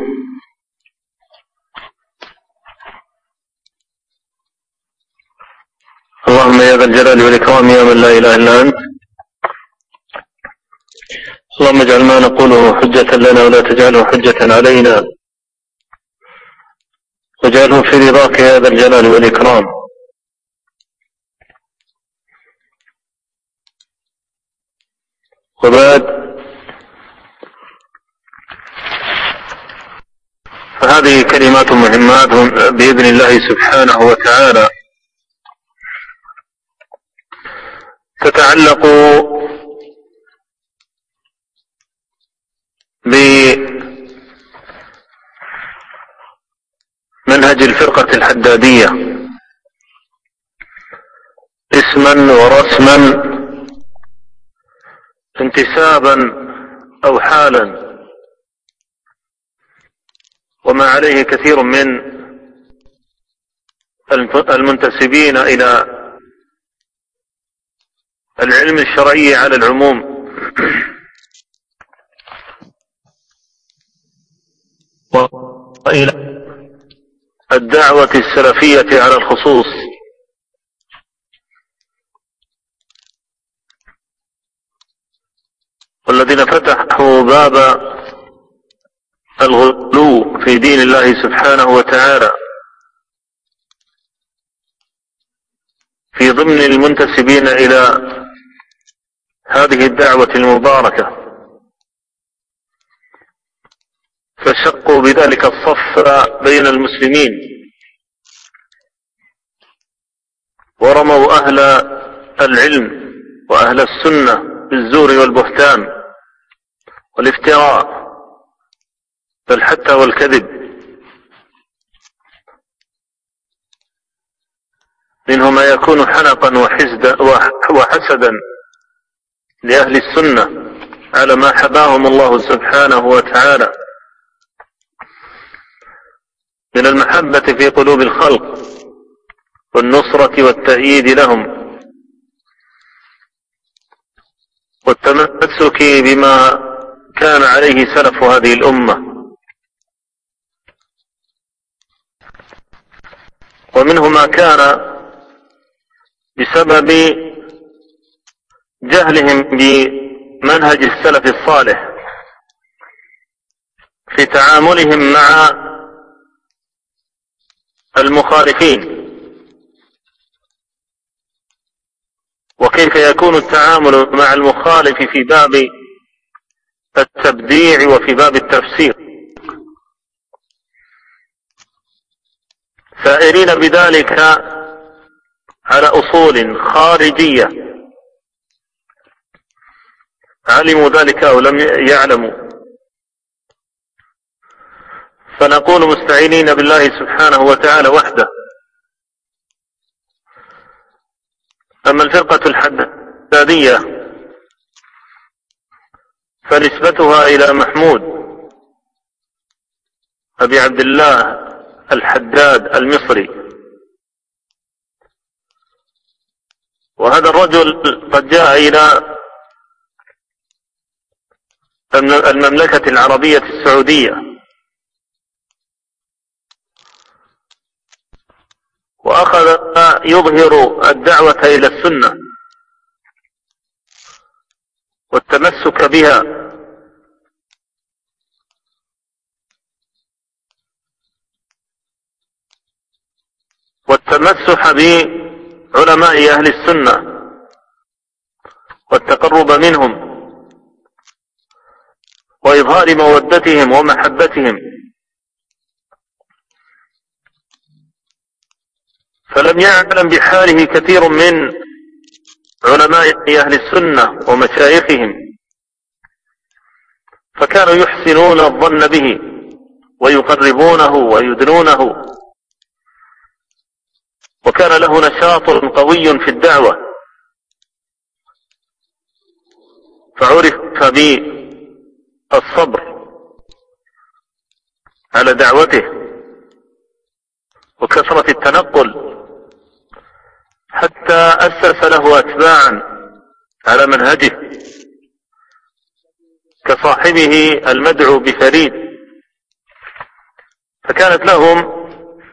Speaker 1: اللهم يا ذا الجلال والإكرام يا من لا إله إلا أنت، اللهم اجعل ما نقوله حجة لنا ولا تجعله حجة علينا، واجعله في رضاك يا ذا الجلال والإكرام. وبعد، فهذه كلمات مهمات بإذن الله سبحانه وتعالى تتعلق بمنهج الفرقة الحدادية اسما ورسما، انتسابا أو حالا، وما عليه كثير من المنتسبين إلى العلم الشرعي على العموم وإلى الدعوة السلفية على الخصوص. والذين فتحوا باب الغلو في دين الله سبحانه وتعالى في ضمن المنتسبين إلى هذه الدعوة المباركة، فشقوا بذلك الصف بين المسلمين، ورموا أهل العلم وأهل السنة بالزور والبهتان والافتراء، بل حتى والكذب. منه ما يكون حنقا وحسدا لأهل السنة على ما حباهم الله سبحانه وتعالى من المحبة في قلوب الخلق والنصرة والتأييد لهم والتمسك بما كان عليه سلف هذه الأمة. ومنه ما كان بسبب جهلهم بمنهج السلف الصالح في تعاملهم مع المخالفين، وكيف يكون التعامل مع المخالف في باب التبديع وفي باب التفسير، ثائرين بذلك على أصول خارجية علموا ذلك أو لم يعلموا، فنقول مستعينين بالله سبحانه وتعالى وحده. أما الفرقة الحدادية فنسبتها إلى محمود أبي عبد الله الحداد المصري، وهذا الرجل قد جاء إلى المملكة العربية السعودية وأخذ يظهر الدعوة إلى السنة والتمسك بها، والتمسح بعلماء أهل السنة والتقرب منهم وإظهار مودتهم ومحبتهم. فلم يعلم بحاله كثير من علماء أهل السنة ومشايخهم، فكانوا يحسنون الظن به ويقربونه ويدنونه، وكان له نشاط قوي في الدعوة، فعرف بالصبر على دعوته وكثرة التنقل، حتى أسس له أتباعا على منهجه كصاحبه المدعو بفريد، فكانت لهم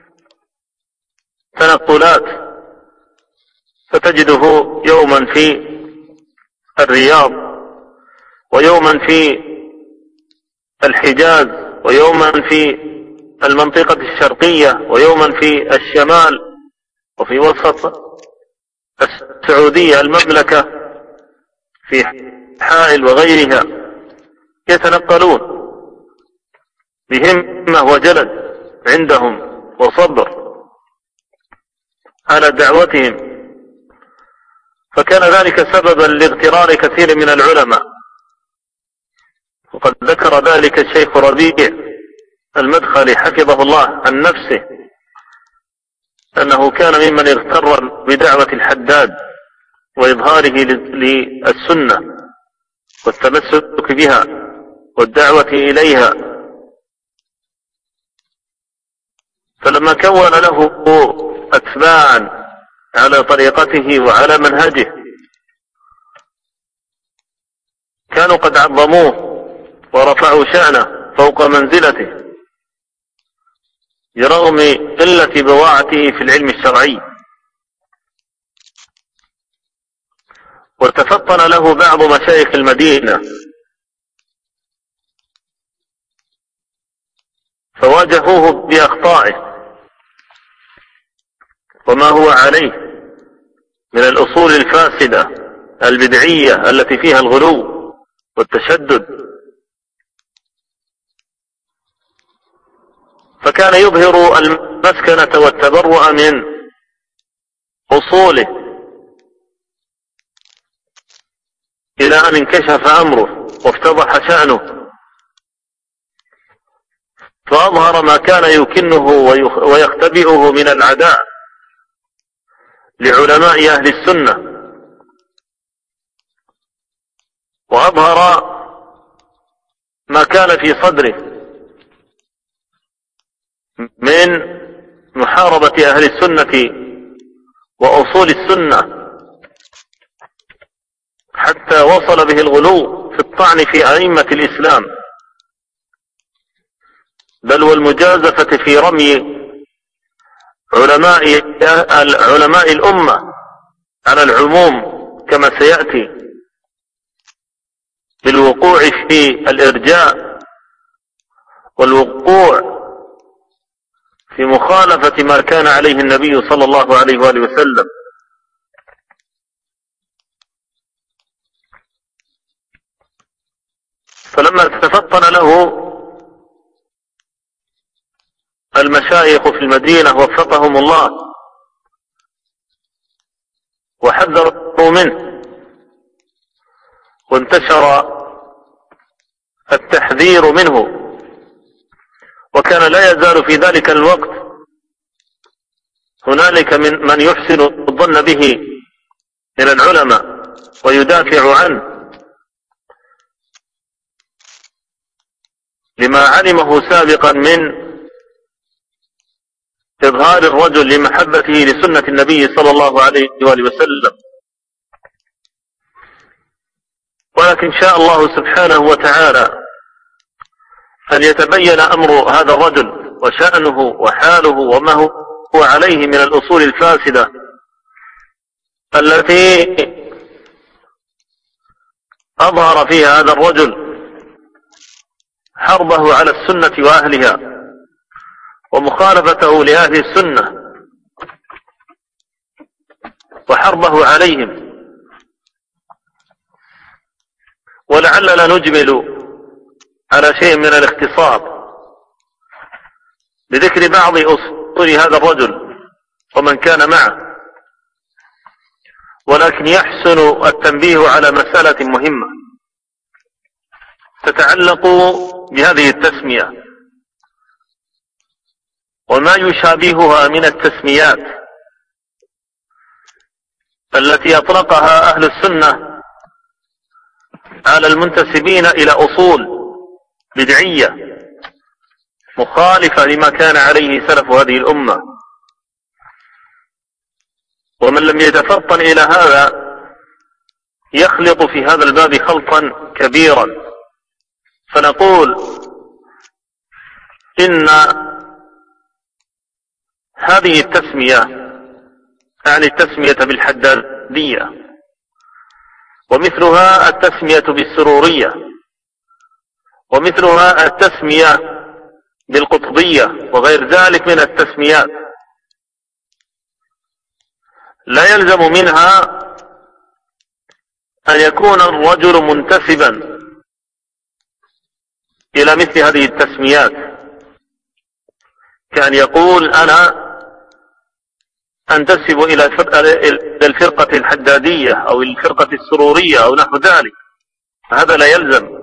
Speaker 1: تنقلات، فتجده يوما في الرياض ويوما في الحجاز ويوما في المنطقة الشرقية ويوما في الشمال وفي وسط السعودية المملكة في حائل وغيرها، يتنقلون بهمة وجلد عندهم وصبر على دعوتهم، فكان ذلك سببا لاغترار كثير من العلماء. وقد ذكر ذلك الشيخ ربيع المدخلي حفظه الله عن نفسه أنه كان ممن اغتر بدعوة الحداد وإظهاره للسنة والتمسك بها والدعوة إليها، فلما كون له أتباعا على طريقته وعلى منهجه كانوا قد عظموه ورفعوا شأنه فوق منزلته برغم قلة بواعته في العلم الشرعي، وتفطن له بعض مشايخ المدينة فواجهوه بأخطائه وما هو عليه من الأصول الفاسدة البدعية التي فيها الغلو والتشدد، فكان يظهر المسكنة والتبرؤ من أصوله إلى أن انكشف أمره وافتضح شأنه، فأظهر ما كان يكنه ويختبئه من العداء لعلماء أهل السنة، وأظهر ما كان في صدره من محاربة أهل السنة وأصول السنة، حتى وصل به الغلو في الطعن في أئمة الإسلام، بل والمجازفة في رمي علماء علماء الأمة على العموم كما سيأتي، بالوقوع في الإرجاء والوقوع في مخالفة ما كان عليه النبي صلى الله عليه وآله وسلم. فلما تفطن له المشايخ في المدينة وفقهم الله وحذروا منه، وانتشر التحذير منه، وكان لا يزال في ذلك الوقت هنالك من من يحسن الظن به من العلماء ويدافع عنه لما علمه سابقا من إظهار الرجل لمحبته لسنة النبي صلى الله عليه وآله وسلم. ولكن شاء الله سبحانه وتعالى أن يتبين أمر هذا الرجل وشأنه وحاله وما هو عليه من الأصول الفاسدة التي أظهر فيها هذا الرجل حربه على السنة وأهلها ومخالفته لأهل السنة وحربه عليهم. ولعلنا نجمل على شيء من الاختصار بذكر بعض أصول هذا الرجل ومن كان معه، ولكن يحسن التنبيه على مسألة مهمة تتعلق بهذه التسمية وما يشابهها من التسميات التي أطلقها أهل السنة على المنتسبين إلى أصول بدعية مخالفة لما كان عليه سلف هذه الأمة. ومن لم يتفطن إلى هذا يخلط في هذا الباب خلطا كبيرا. فنقول إن هذه التسمية يعني التسمية بالحدادية، ومثلها التسمية بالسرورية، ومثلها التسمية بالقطبية وغير ذلك من التسميات، لا يلزم منها أن يكون الرجل منتسبا إلى مثل هذه التسميات، كان يقول أنا أنتسب إلى الفرقة الحدادية أو الفرقة السرورية أو نحو ذلك، هذا لا يلزم،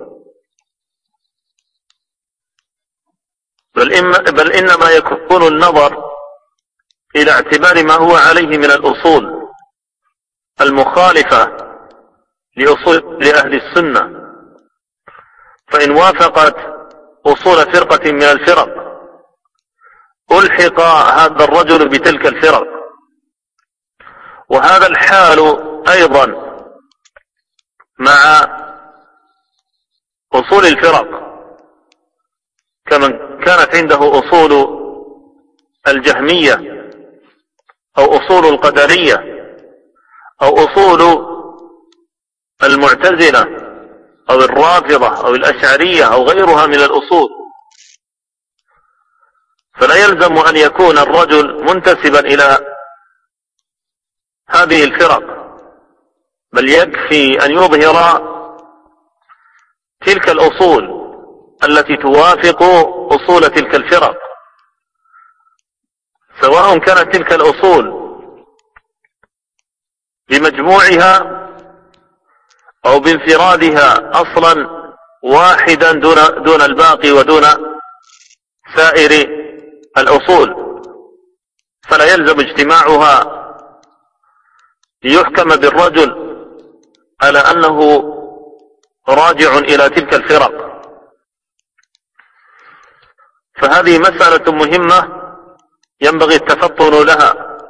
Speaker 1: بل, إما بل إنما يكون النظر إلى اعتبار ما هو عليه من الأصول المخالفة لأصول لأهل السنة، فإن وافقت أصول فرقة من الفرق ألحق هذا الرجل بتلك الفرق. وهذا الحال أيضا مع أصول الفرق، كمن كانت عنده أصول الجهمية أو أصول القدرية أو أصول المعتزلة أو الرافضة أو الأشعرية أو غيرها من الأصول، فلا يلزم أن يكون الرجل منتسبا إلى هذه الفرق، بل يكفي أن يظهر تلك الأصول التي توافق أصول تلك الفرق، سواء كانت تلك الأصول بمجموعها أو بانفرادها أصلا واحدا دون, دون الباقي ودون سائر الأصول، فلا يلزم اجتماعها ليحكم بالرجل على أنه راجع إلى تلك الفرق. فهذه مسألة مهمة ينبغي التفطن لها،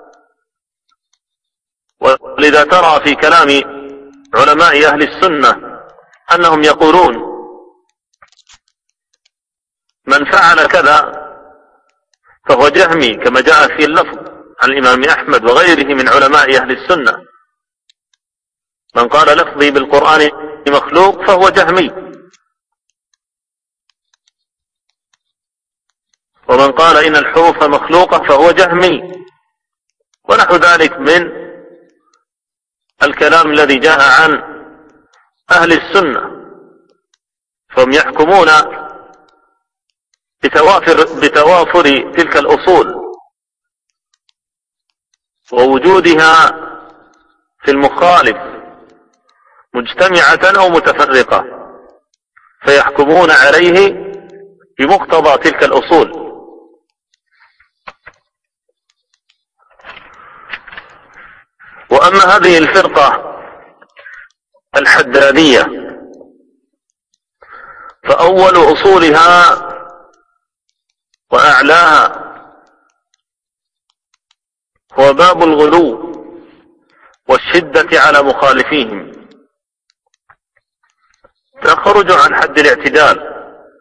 Speaker 1: ولذا ترى في كلام علماء أهل السنة أنهم يقولون من فعل كذا فهو جهمي، كما جاء في اللفظ عن الإمام أحمد وغيره من علماء أهل السنة، من قال لفظي بالقرآن مخلوق فهو جهمي، ومن قال إن الحروف مخلوقة فهو جهمي، ونحو ذلك من الكلام الذي جاء عن أهل السنة، فهم يحكمون بتوافر, بتوافر تلك الأصول ووجودها في المخالف مجتمعة أو متفرقة، فيحكمون عليه بمقتضى تلك الأصول. وأما هذه الفرقة الحدادية فأول أصولها وأعلاها هو باب الغلو والشدة على مخالفيهم، فخرجوا عن حد الاعتدال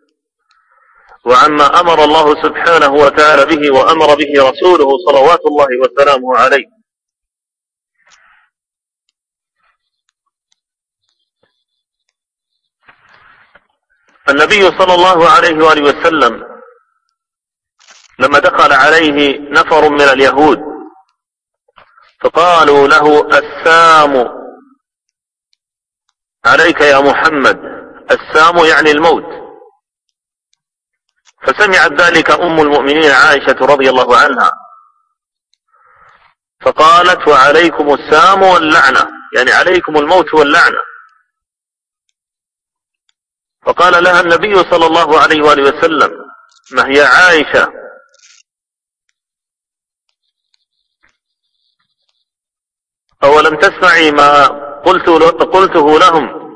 Speaker 1: وعما أمر الله سبحانه وتعالى به وأمر به رسوله صلوات الله وسلامه عليه. النبي صلى الله عليه وآله وسلم لما دخل عليه نفر من اليهود فقالوا له: السام عليك يا محمد. السام يعني الموت. فسمعت ذلك أم المؤمنين عائشة رضي الله عنها فقالت: وعليكم السام واللعنة، يعني عليكم الموت واللعنة. فقال لها النبي صلى الله عليه وآله وسلم: ما هي عائشة، أولم تسمعي ما قلت قلته لهم؟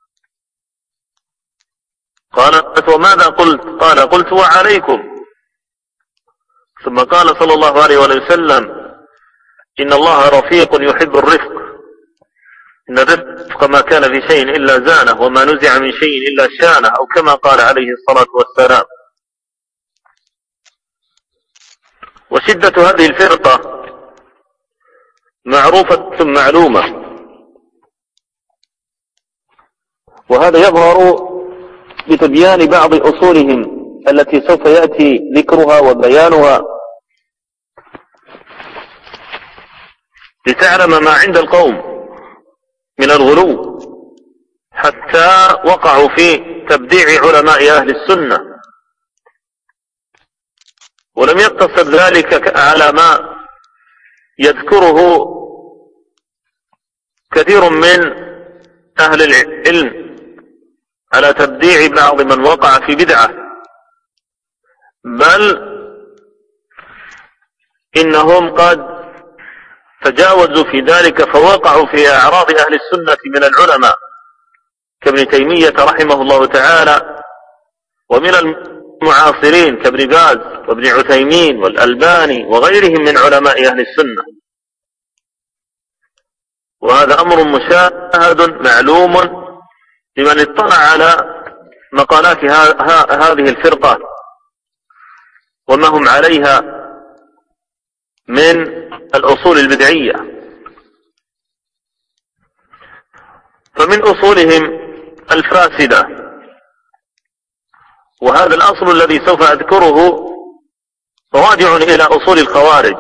Speaker 1: قالت: وماذا قلت؟ قال: قلت: وعليكم. ثم قال صلى الله عليه وسلم: إن الله رفيق يحب الرفق، إن الرفق ما كان في شيء إلا زانه وما نزع من شيء إلا شانه، أو كما قال عليه الصلاة والسلام. وشدة هذه الفرقة معروفة معلومة، وهذا يظهر بتبيان بعض أصولهم التي سوف يأتي ذكرها وبيانها، لتعلم ما عند القوم من الغلو، حتى وقعوا في تبديع علماء أهل السنة. ولم يقتصر ذلك على ما يذكره كثير من أهل العلم على تبديع بعض من وقع في بدعة، بل إنهم قد تجاوزوا في ذلك فوقعوا في أعراض أهل السنة من العلماء كابن تيمية رحمه الله تعالى، ومن المعاصرين كابن باز وابن عثيمين والألباني وغيرهم من علماء أهل السنة. وهذا أمر مشاهد معلوم لمن اطلع على مقالات هذه الفرقة وما هم عليها من الأصول البدعية. فمن أصولهم الفاسدة، وهذا الأصل الذي سوف أذكره راجع إلى أصول الخوارج،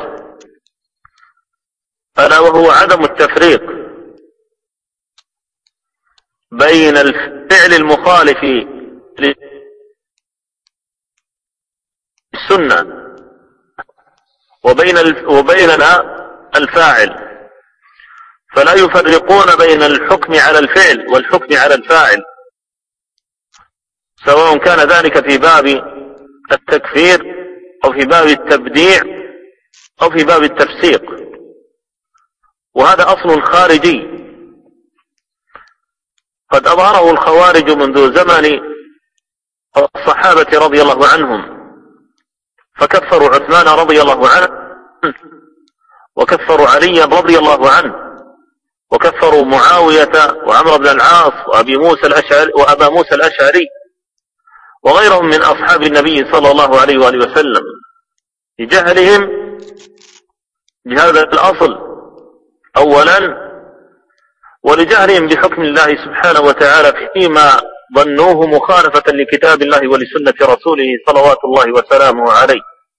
Speaker 1: ألا وهو عدم التفريق بين الفعل المخالف للسنة وبين وبين الفاعل، فلا يفرقون بين الحكم على الفعل والحكم على الفاعل، سواء كان ذلك في باب التكفير أو في باب التبديع أو في باب التفسيق. وهذا أصل خارجي قد أظهره الخوارج منذ زمن الصحابة رضي الله عنهم، فكفروا عثمان رضي الله عنه، وكفروا علي رضي الله عنه، وكفروا معاوية وعمر بن العاص وأبي موسى الأشعري وأبا موسى الأشعري وغيرهم من أصحاب النبي صلى الله عليه وآله وسلم، لجهلهم بهذا الأصل أولا، ولجهلهم بحكم الله سبحانه وتعالى فيما ظنوه مخالفة لكتاب الله ولسنة رسوله صلوات الله وسلامه عليه.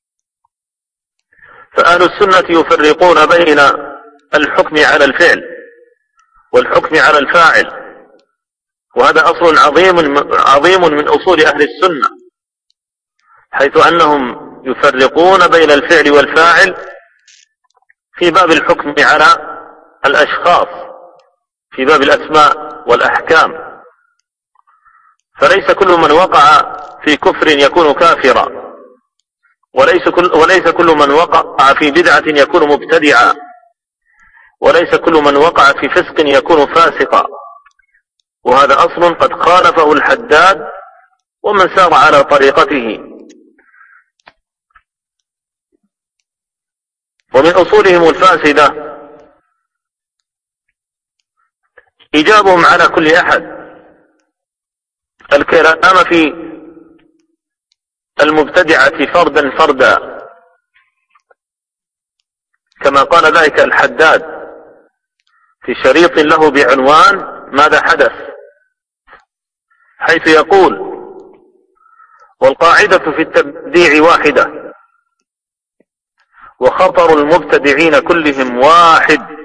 Speaker 1: فأهل السنة يفرقون بين الحكم على الفعل والحكم على الفاعل، وهذا أصل عظيم عظيم من أصول أهل السنة، حيث أنهم يفرقون بين الفعل والفاعل في باب الحكم على الأشخاص في باب الأسماء والأحكام، فليس كل من وقع في كفر يكون كافرا، وليس كل, وليس كل من وقع في بدعة يكون مبتدعا، وليس كل من وقع في فسق يكون فاسقا. وهذا أصل قد خالفه الحداد ومن سار على طريقته. ومن أصولهم الفاسدة إيجابهم على كل أحد الكلام في المبتدعة فردا فردا، كما قال ذلك الحداد في شريط له بعنوان ماذا حدث، حيث يقول: والقاعدة في التبديع واحدة، وخطر المبتدعين كلهم واحد،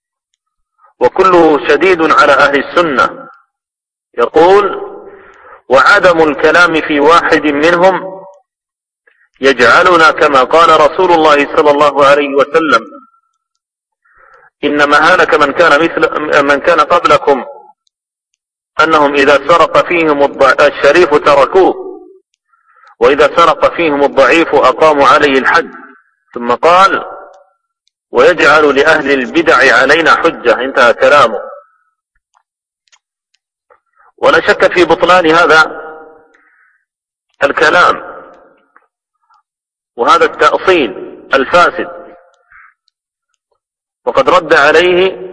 Speaker 1: وكله شديد على أهل السنة. يقول: وعدم الكلام في واحد منهم يجعلنا كما قال رسول الله صلى الله عليه وسلم: إنما هلك من كان مثل من كان قبلكم أنهم إذا سرق فيهم الشريف تركوه، وإذا سرق فيهم الضعيف أقاموا عليه الحد. ثم قال: ويجعل لأهل البدع علينا حجة. انتهى كلامه. ولا شك في بطلان هذا الكلام وهذا التأصيل الفاسد. وقد رد عليه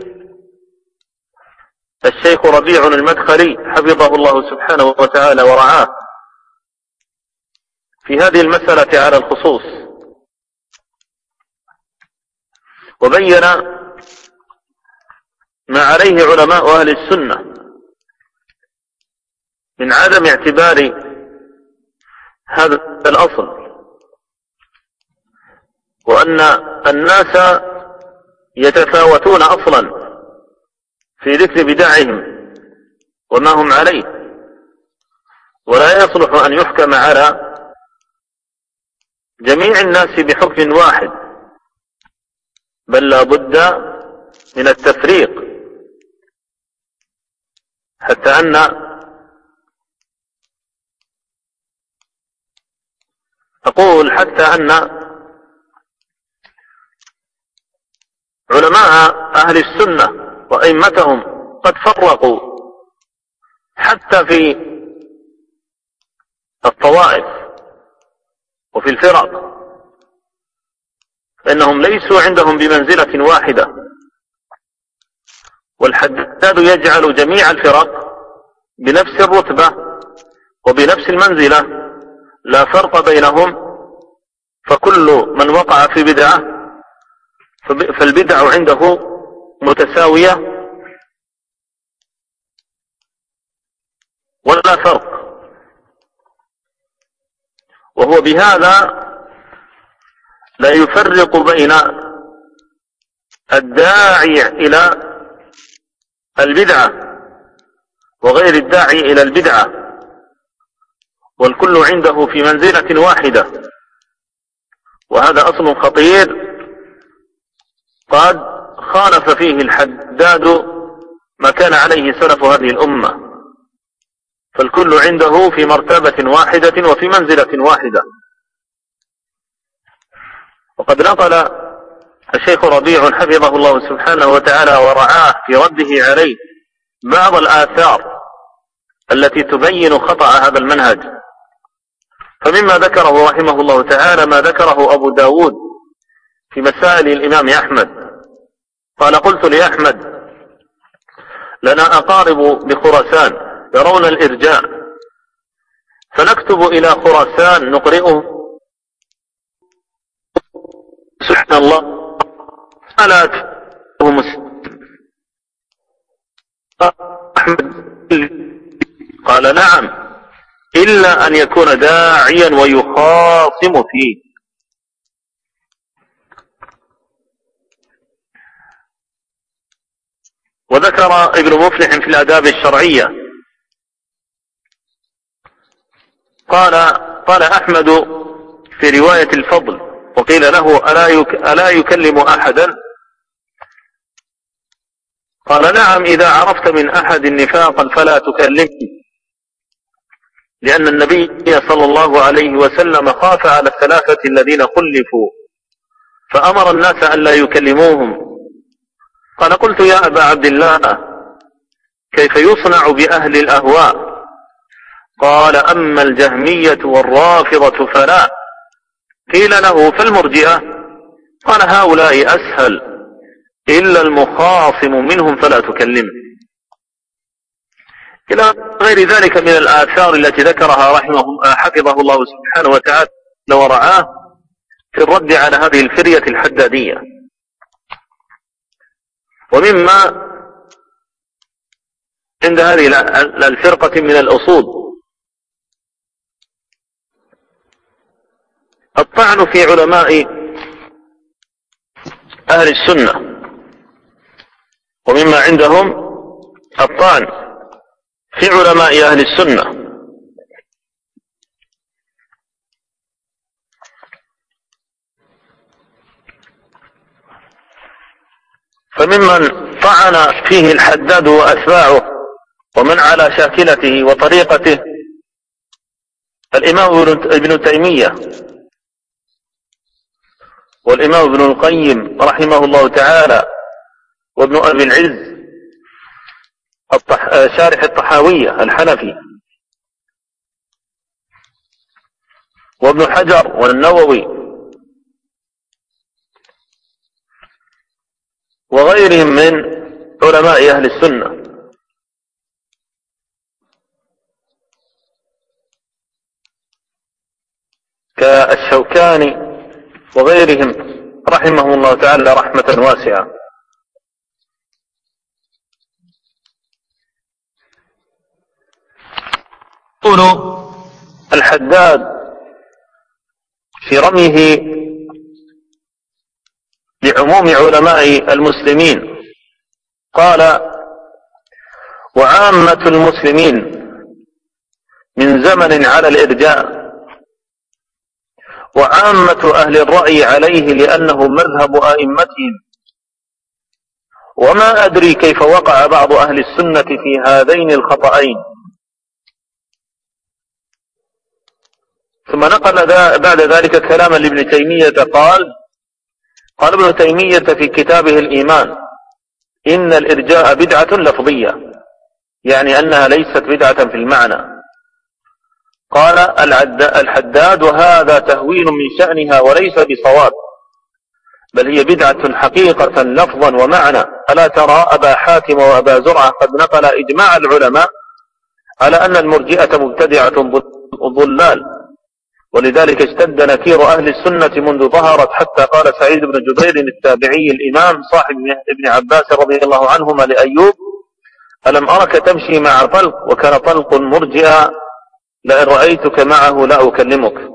Speaker 1: الشيخ ربيع المدخلي حفظه الله سبحانه وتعالى ورعاه في هذه المسألة على الخصوص، وبين ما عليه علماء أهل السنة من عدم اعتبار هذا الأصل، وأن الناس يتفاوتون أصلا في ذكر بدعهم وما هم عليه، ولا يصلح أن يحكم على جميع الناس بحكم واحد، بل لا بد من التفريق، حتى أن أقول حتى أن علماء أهل السنة وأئمتهم قد فرقوا حتى في الطوائف وفي الفرق، فإنهم ليسوا عندهم بمنزلة واحدة. والحداد يجعل جميع الفرق بنفس الرتبة وبنفس المنزلة، لا فرق بينهم، فكل من وقع في بدعة فالبدع عنده متساوية ولا فرق. وهو بهذا لا يفرق بين الداعي إلى البدعة وغير الداعي إلى البدعة، والكل عنده في منزلة واحدة. وهذا أصل خطير قد خالف فيه الحداد ما كان عليه سلف هذه الأمة، فالكل عنده في مرتبة واحدة وفي منزلة واحدة. وقد نقل الشيخ ربيع حفظه الله سبحانه وتعالى ورعاه في رده عليه بعض الآثار التي تبين خطأ هذا المنهج. فمما ذكره رحمه الله تعالى ما ذكره أبو داود في مسائل الإمام أحمد، قال: قلت لأحمد: لنا أقارب بخراسان يرون الإرجاء، فنكتب إلى خراسان نقرئه سبحان الله ألا تهم أحمد؟ قال: نعم، إلا أن يكون داعيا ويخاصم فيه. وذكر ابن مفلح في الآداب الشرعية قال: قال أحمد في رواية الفضل، وقيل له: ألا, يك ألا يكلم أحدا؟ قال نعم إذا عرفت من أحد نفاقا فلا تكلمني، لأن النبي صلى الله عليه وسلم خاف على الثلاثة الذين خلفوا فأمر الناس أن لا يكلموهم. قال قلت يا أبا عبد الله كيف يصنع بأهل الأهواء؟ قال أما الجهمية والرافضة فلا. قيل له فالمرجئة؟ قال هؤلاء أسهل، إلا المخاصم منهم فلا تكلم. إلى غير ذلك من الآثار التي ذكرها رحمه حفظه الله سبحانه وتعالى ورعاه في الرد على هذه الفرية الحدادية. ومما عند هذه الفرقة من الأصول الطعن في علماء أهل السنة، ومما عندهم الطعن في علماء أهل السنة. فممن طعن فيه الحداد وأتباعه ومن على شاكلته وطريقته الإمام ابن تيمية والإمام ابن القيم رحمه الله تعالى وابن أبي العز الطح... شارح الطحاوية الحنفي وابن حجر والنووي وغيرهم من علماء أهل السنة. كالشوكاني وغيرهم رحمهم الله تعالى رحمة واسعة. يقول الحداد في رميه لعموم علماء المسلمين قال وعامة المسلمين من زمن على الإرجاء، وعامة أهل الرأي عليه لأنه مذهب أئمتهم، وما أدري كيف وقع بعض أهل السنة في هذين الخطأين. ثم نقل بعد ذلك كلاما لابن تيمية قال قال ابن تيمية في كتابه الإيمان إن الإرجاء بدعة لفظية، يعني أنها ليست بدعة في المعنى. قال الحداد وهذا تهوين من شأنها وليس بصواب، بل هي بدعة حقيقة لفظا ومعنى. ألا ترى أبا حاتم وأبا زرعة قد نقل إجماع العلماء على أن المرجئة مبتدعة ضلال، ولذلك اشتد نكير أهل السنة منذ ظهرت، حتى قال سعيد بن جبير التابعي الإمام صاحب ابن عباس رضي الله عنهما لأيوب ألم أرك تمشي مع طلق وكان طلق مرجئا لئن رأيتك معه لا أكلمك.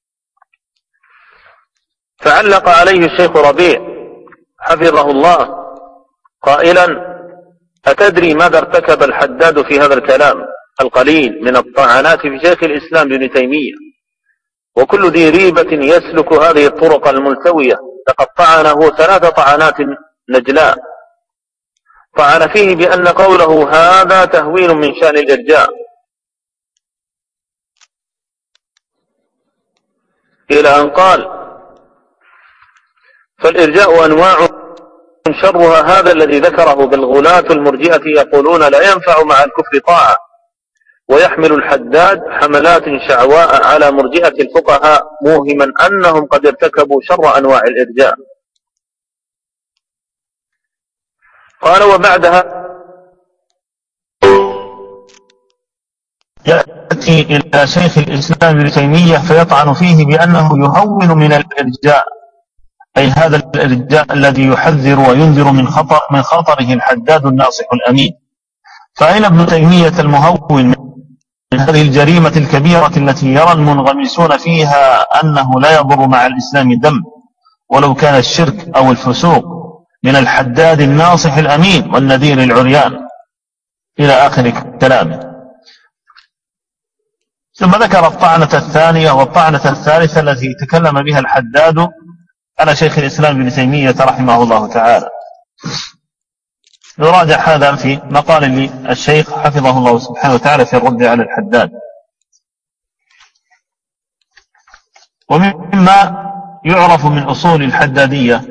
Speaker 1: فعلق عليه الشيخ ربيع حفظه الله قائلا أتدري ماذا ارتكب الحداد في هذا الكلام القليل من الطعنات في شيخ الإسلام ابن تيمية؟ وكل ذي ريبة يسلك هذه الطرق الملتوية لقد طعنه ثلاث طعنات نجلاء. طعن فيه بأن قوله هذا تهوين من شأن الإرجاء، إلى أن قال فالإرجاء أنواع شرها هذا الذي ذكره بالغلاة المرجئة يقولون لا ينفع مع الكفر طاعة، ويحمل الحداد حملات شعواء على مرجئة الفقهاء موهما أنهم قد ارتكبوا شر أنواع الإرجاء. قال وبعدها
Speaker 2: يأتي إلى شيخ الإسلام ابن تيمية فيطعن فيه بأنه يهون من الإرجاء، أي هذا الإرجاء الذي يحذر وينذر من خطر من خطره الحداد الناصح الأمين. فأين ابن تيمية المهون من هذه الجريمة الكبيرة التي يرى المنغمسون فيها أنه لا يضر مع الإسلام دم ولو كان الشرك أو الفسوق من الحداد الناصح الأمين والنذير العريان إلى آخر كلامه. ثم ذكر الطعنة الثانية والطعنة الثالثة التي تكلم بها الحداد على شيخ الإسلام ابن تيمية رحمه الله تعالى. يراجع هذا في مقال للشيخ حفظه الله سبحانه وتعالى في الرد على الحداد. ومما يعرف من أصول الحدادية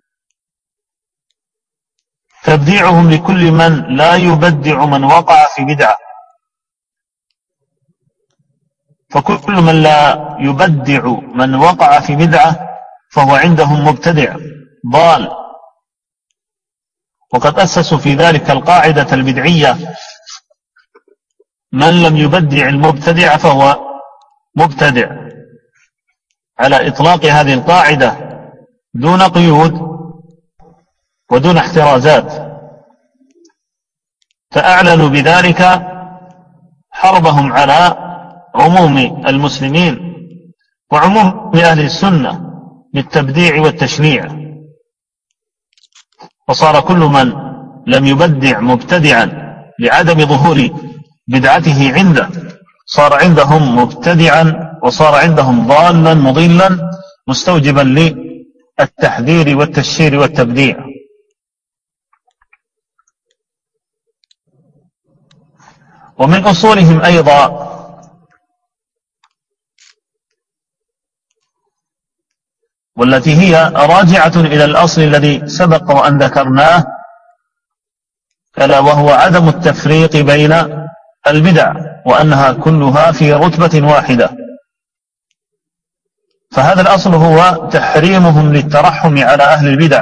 Speaker 2: تبديعهم لكل من لا يبدع من وقع في بدعة، فكل من لا يبدع من وقع في بدعة فهو عندهم مبتدع ضال. وقد أسسوا في ذلك القاعدة البدعية: من لم يبدع المبتدع فهو مبتدع، على إطلاق هذه القاعدة دون قيود ودون احترازات. فأعلنوا بذلك حربهم على عموم المسلمين وعموم أهل السنة بالتبديع والتشنيع، وصار كل من لم يبدع مبتدعا لعدم ظهور بدعته عنده صار عندهم مبتدعا، وصار عندهم ضالا مضلا مستوجبا للتحذير والتشهير والتبديع. ومن أصولهم أيضا والتي هي راجعة إلى الأصل الذي سبق وأن ذكرناه، ألا وهو عدم التفريق بين البدع، وأنها كلها في رتبة واحدة. فهذا الأصل هو تحريمهم للترحم على أهل البدع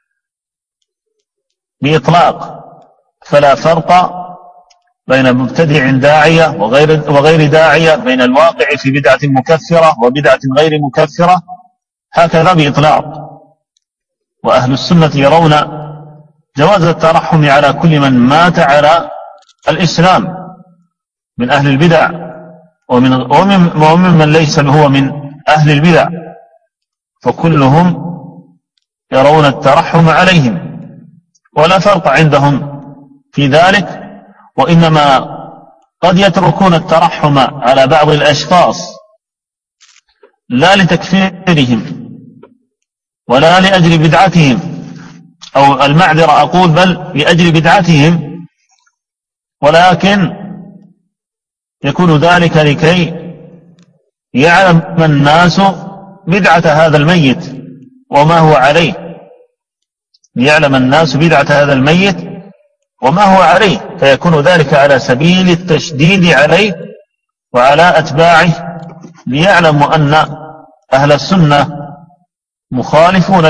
Speaker 2: بإطلاق، فلا فرق بين مبتدع داعية وغير, وغير داعية، بين الواقع في بدعة مكفرة وبدعة غير مكفرة، هكذا بإطلاق. وأهل السنة يرون جواز الترحم على كل من مات على الإسلام من أهل البدع ومن, ومن, ومن من ليس هو من أهل البدع، فكلهم يرون الترحم عليهم ولا فرق عندهم في ذلك. وإنما قد يتركون الترحم على بعض الأشخاص لا لتكفيرهم ولا لأجل بدعتهم، أو المعذرة أقول بل لأجل بدعتهم، ولكن يكون ذلك لكي يعلم الناس بدعة هذا الميت وما هو عليه، ليعلم الناس بدعة هذا الميت وما هو عليه، فيكون ذلك على سبيل التشديد عليه وعلى أتباعه، ليعلموا أن أهل السنة مخالفون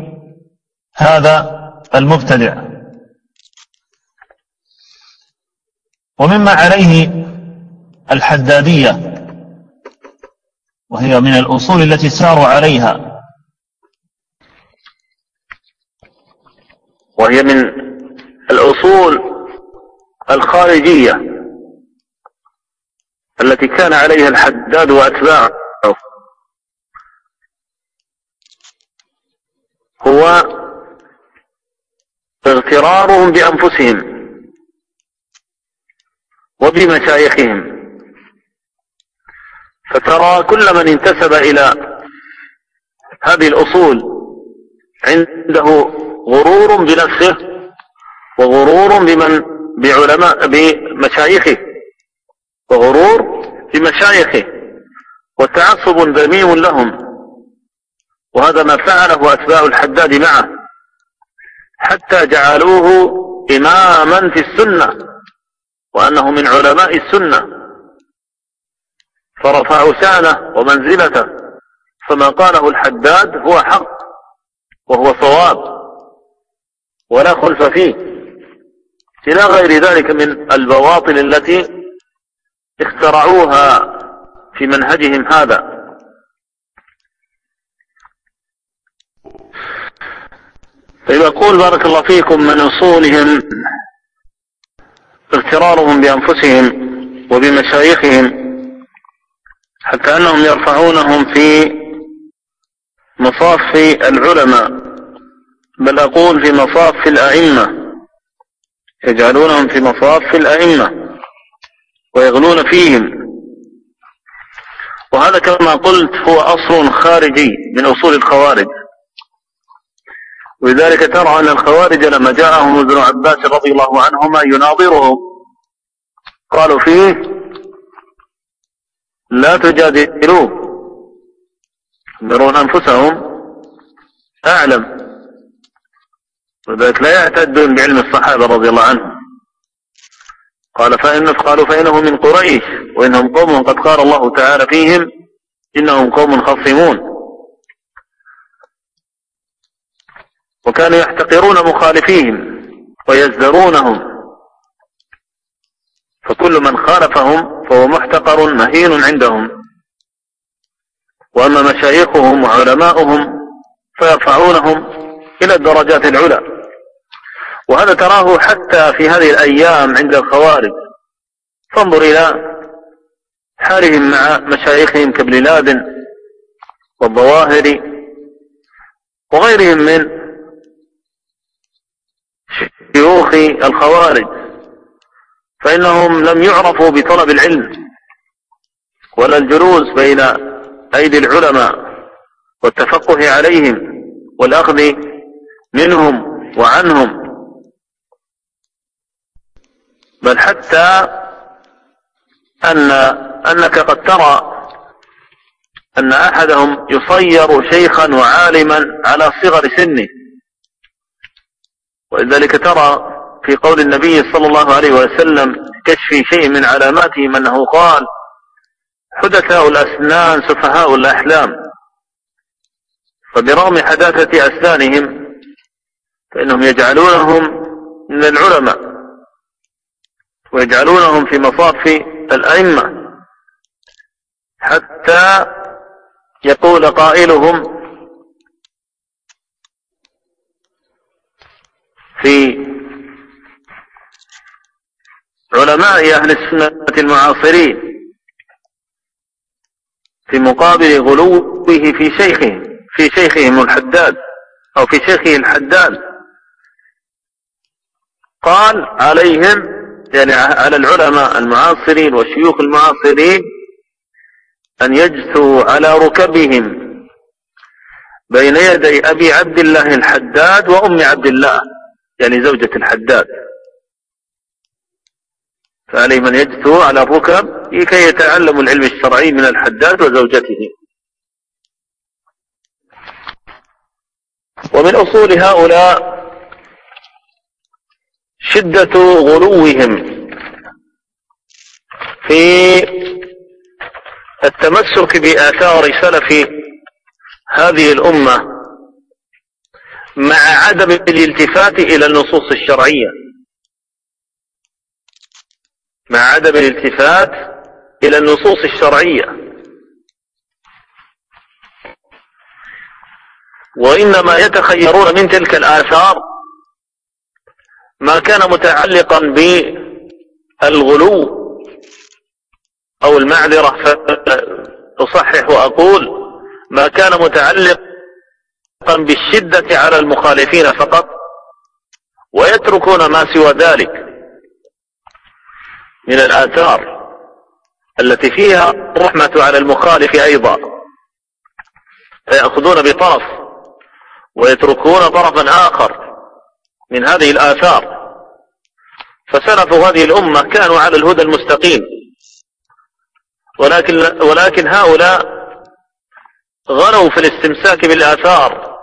Speaker 2: لهذا المبتدع. ومما عليه الحدادية، وهي من الأصول التي ساروا عليها،
Speaker 1: وهي من الأصول الخارجية التي كان عليها الحداد وأتباعه، هو اغترارهم بأنفسهم وبمشايخهم. فترى كل من انتسب إلى هذه الأصول عنده غرور بنفسه وغرور بمن بعلماء بمشايخه وغرور بمشايخه وتعصب ذميم لهم. وهذا ما فعله أتباع الحداد معه، حتى جعلوه إماما في السنة وأنه من علماء السنة، فرفعوا شانه ومنزلته، فما قاله الحداد هو حق وهو صواب ولا خلف فيه، إلى غير ذلك من البواطل التي اخترعوها في منهجهم هذا. فيقول بارك الله فيكم من أصولهم اغترارهم بأنفسهم وبمشايخهم، حتى أنهم يرفعونهم في مصاف العلماء، بل أقول في مصاف الأئمة، يجعلونهم في مصاف الأئمة ويغلون فيهم. وهذا كما قلت هو أصل خارجي من أصول الخوارج، ولذلك ترى أن الخوارج لما جاءهم ابن عباس رضي الله عنهما يناظرهم قالوا فيه لا تجادلوا يرون أنفسهم أعلم، وذلك لا يعتدون بعلم الصحابة رضي الله عنهم. قال فإن قالوا فإنه من قريش وإنهم قوم قد قال الله تعالى فيهم إنهم قوم خصمون، وكانوا يحتقرون مخالفيهم ويزدرونهم، فكل من خالفهم فهو محتقر مهين عندهم. وأما مشايخهم وعلماؤهم فيرفعونهم إلى الدرجات العلى. وهذا تراه حتى في هذه الأيام عند الخوارج. فانظر إلى حالهم مع مشايخهم كابن لادن والظواهري وغيرهم من شيوخ الخوارج، فإنهم لم يعرفوا بطلب العلم ولا الجلوس بين أيدي العلماء والتفقه عليهم والأخذ منهم وعنهم، بل حتى أن أنك قد ترى أن أحدهم يصير شيخا وعالما على صغر سنه. ولذلك ترى في قول النبي صلى الله عليه وسلم كشف شيء من علاماتهم أنه قال حدثاء الأسنان سفهاء الأحلام، فبرغم حداثة أسنانهم فإنهم يجعلونهم من العلماء ويجعلونهم في مصاف الأئمة، حتى يقول قائلهم في علماء أهل السنة المعاصرين في مقابل غلوه في شيخه في شيخهم الحداد أو في شيخه الحداد، قال عليهم يعني على العلماء المعاصرين والشيوخ المعاصرين أن يجثوا على ركبهم بين يدي أبي عبد الله الحداد وأم عبد الله، يعني زوجة الحداد، فعليهم أن يجثوا على الركب لكي يتعلموا العلم الشرعي من الحداد وزوجته. ومن أصول هؤلاء شدة غلوهم في التمسك بآثار سلف هذه الأمة مع عدم الالتفات إلى النصوص الشرعية مع عدم الالتفات إلى النصوص الشرعية وإنما يتخيرون من تلك الآثار ما كان متعلقا بالغلو أو المعذرة، فأصحح وأقول ما كان متعلقا بالشدة على المخالفين فقط، ويتركون ما سوى ذلك من الآثار التي فيها الرحمة على المخالف أيضا، فيأخذون بطرف ويتركون طرفا آخر من هذه الآثار. فسلف هذه الأمة كانوا على الهدى المستقيم، ولكن, ولكن هؤلاء غلوا في الاستمساك بالآثار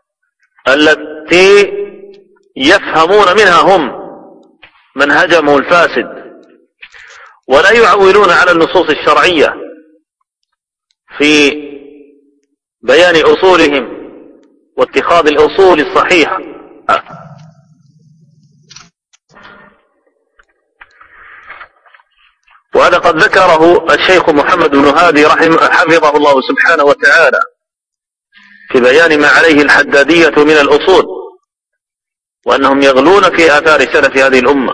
Speaker 1: التي يفهمون منها هم منهجهم الفاسد، ولا يعولون على النصوص الشرعية في بيان أصولهم واتخاذ الأصول الصحيحة. وهذا قد ذكره الشيخ محمد بن هادي رحمه حفظه الله سبحانه وتعالى في بيان ما عليه الحدادية من الأصول، وأنهم يغلون في آثار سلف هذه الأمة.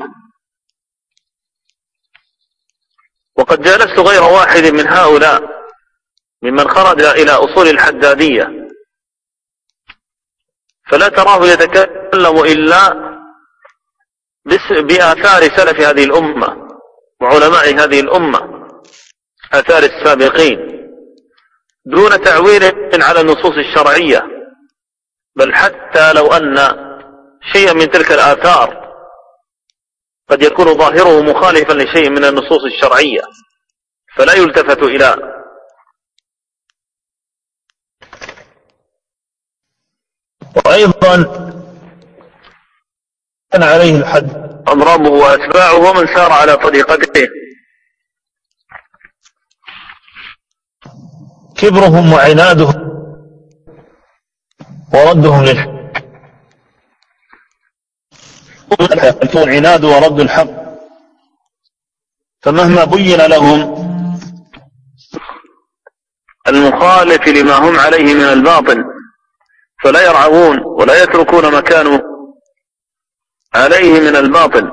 Speaker 1: وقد جالست غير واحد من هؤلاء ممن خرج إلى أصول الحدادية، فلا تراه يتكلم إلا بآثار سلف هذه الأمة وعلماء هذه الأمة، آثار السابقين، دون تعويل على النصوص الشرعية بل حتى لو أن شيئا من تلك الآثار قد يكون ظاهره مخالفا لشيء من النصوص الشرعية فلا يلتفت إلى
Speaker 2: وأيضا كان عليه الحد
Speaker 1: أضرابه وأتباعه ومن سار على طريقته.
Speaker 2: كبرهم وعنادهم وردهم للحق، العناد ورد الحق، فمهما بين لهم
Speaker 1: المخالف لما هم عليه من الباطل فلا يرعون ولا يتركون ما كانوا عليه من الباطل،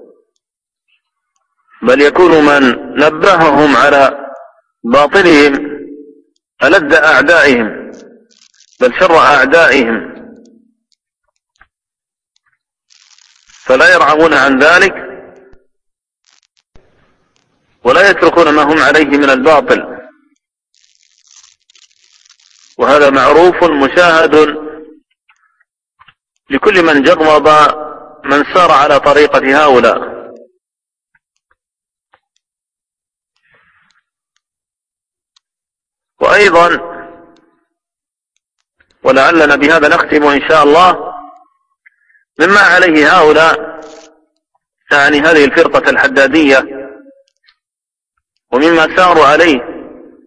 Speaker 1: بل يكون من نبههم على باطلهم ألد أعدائهم بل شر أعدائهم، فلا يرعون عن ذلك ولا يتركون ما هم عليه من الباطل. وهذا معروف مشاهد لكل من جرب من سار على طريقة هؤلاء. وأيضا ولعلنا بهذا نختم إن شاء الله، مما عليه هؤلاء يعني هذه الفرقة الحدادية ومما ساروا عليه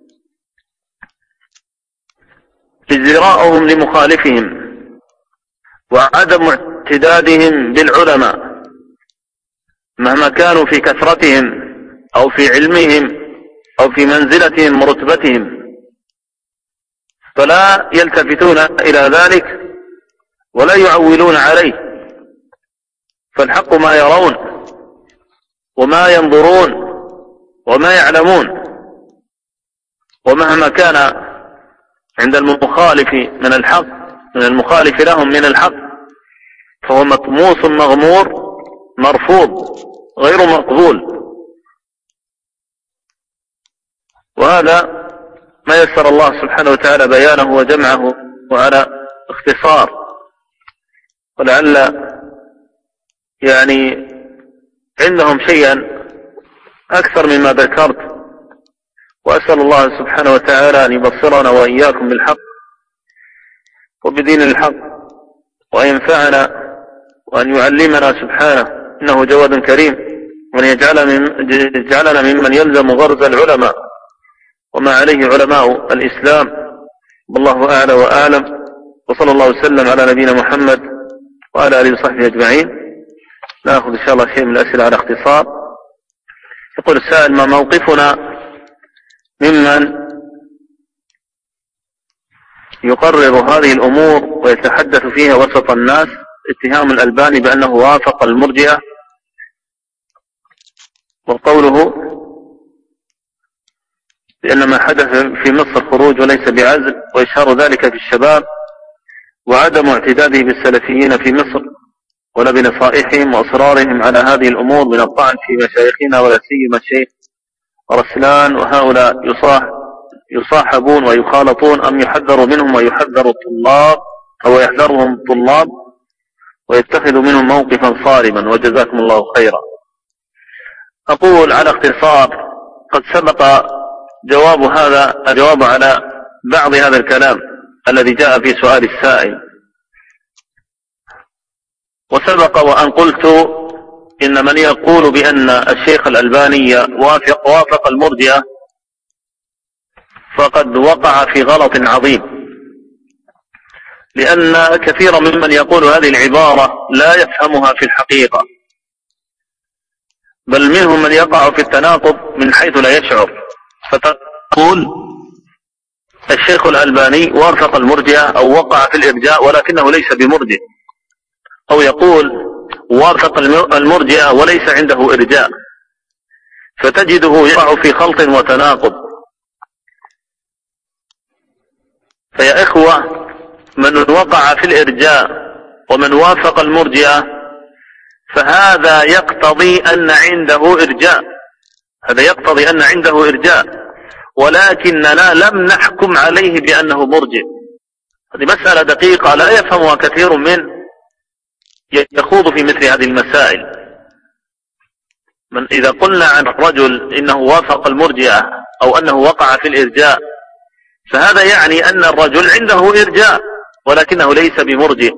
Speaker 1: ازدراءهم لمخالفهم وعدم اعتدادهم بالعلماء مهما كانوا في كثرتهم أو في علمهم أو في منزلتهم ورتبتهم، فلا يلتفتون إلى ذلك ولا يعولون عليه، فالحق ما يرون وما ينظرون وما يعلمون، ومهما كان عند المخالف من الحق من المخالف لهم من الحق فهو مطموس مغمور مرفوض غير مقبول. وهذا ما يسر الله سبحانه وتعالى بيانه وجمعه وعلى اختصار، ولعل يعني عندهم شيئا أكثر مما ذكرت، وأسأل الله سبحانه وتعالى أن يبصرنا وإياكم بالحق وبدين الحق وأن ينفعنا وأن يعلمنا سبحانه إنه جواد كريم، وأن يجعلنا ممن يلزم غرز العلماء وما عليه علماء الإسلام. والله أعلى وأعلم، وصلى الله وسلم على نبينا محمد وعلى آله وصحبه أجمعين. نأخذ إن شاء الله شيء من الأسئلة على اختصار. يقول السائل: ما موقفنا ممن يقرر هذه الأمور ويتحدث فيها وسط الناس اتهام الألباني بأنه وافق المرجئة، وقوله بأن ما حدث في مصر خروج وليس بعزل، وإشهار ذلك في الشباب، وعدم اعتداده بالسلفيين في مصر ولا بنصائحهم وأصرارهم على هذه الأمور من الطعن في مشايخنا ولا سيما الشيخ رسلان، وهؤلاء يصاح يصاحبون ويخالطون أم يحذر منهم ويحذر الطلاب أو يحذرهم الطلاب ويتخذ منهم موقفا صارما، وجزاكم الله خيرا. أقول على اختصار قد سبق جواب هذا الجواب على بعض هذا الكلام الذي جاء في سؤال السائل، وسبق وأن قلت إن من يقول بأن الشيخ الألباني وافق, وافق المرجئة فقد وقع في غلط عظيم، لأن كثيرا ممن يقول هذه العبارة لا يفهمها في الحقيقة، بل منهم من يقع في التناقض من حيث لا يشعر، فتقول الشيخ الألباني وافق المرجئة أو وقع في الإرجاء ولكنه ليس بمرجئ، أو يقول وافق المرجئة وليس عنده إرجاء، فتجده يقع في خلط وتناقض. فيا إخوة، من وقع في الإرجاء ومن وافق المرجئة فهذا يقتضي أن عنده إرجاء، هذا يقتضي أن عنده إرجاء، ولكننا لم نحكم عليه بأنه مرجئ، هذه مسألة دقيقة لا يفهمها كثير من يخوض في مثل هذه المسائل. من إذا قلنا عن رجل إنه وافق المرجئة أو أنه وقع في الإرجاء، فهذا يعني أن الرجل عنده إرجاء ولكنه ليس بمرجئ،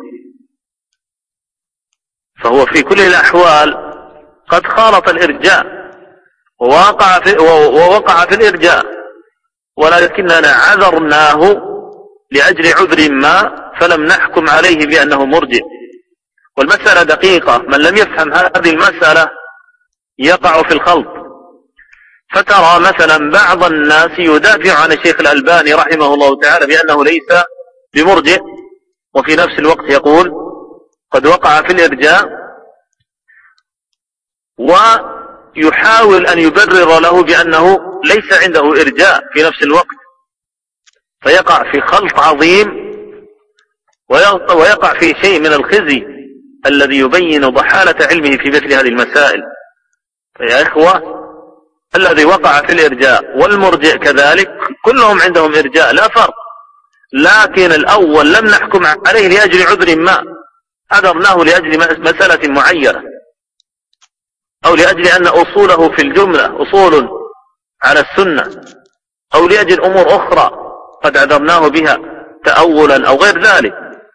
Speaker 1: فهو في كل الأحوال قد خالط الإرجاء ووقع في, ووقع في الإرجاء، ولكننا عذرناه لأجل عذر ما فلم نحكم عليه بأنه مرجئ. والمسألة دقيقة، من لم يفهم هذه المسألة يقع في الخلط. فترى مثلا بعض الناس يدافع عن الشيخ الألباني رحمه الله تعالى بأنه ليس بمرجئ، وفي نفس الوقت يقول قد وقع في الإرجاء، ويحاول أن يبرر له بأنه ليس عنده إرجاء في نفس الوقت، فيقع في خلط عظيم ويقع في شيء من الخزي الذي يبين ضحالة علمه في مثل هذه المسائل. فيا إخوة، الذي وقع في الإرجاء والمرجئ كذلك كلهم عندهم إرجاء لا فرق، لكن الأول لم نحكم عليه لأجل عذر ما، عذرناه لأجل مسألة معينة، أو لأجل أن أصوله في الجملة أصول على السنة، أو لأجل أمور أخرى قد عذرناه بها تأولا أو غير ذلك.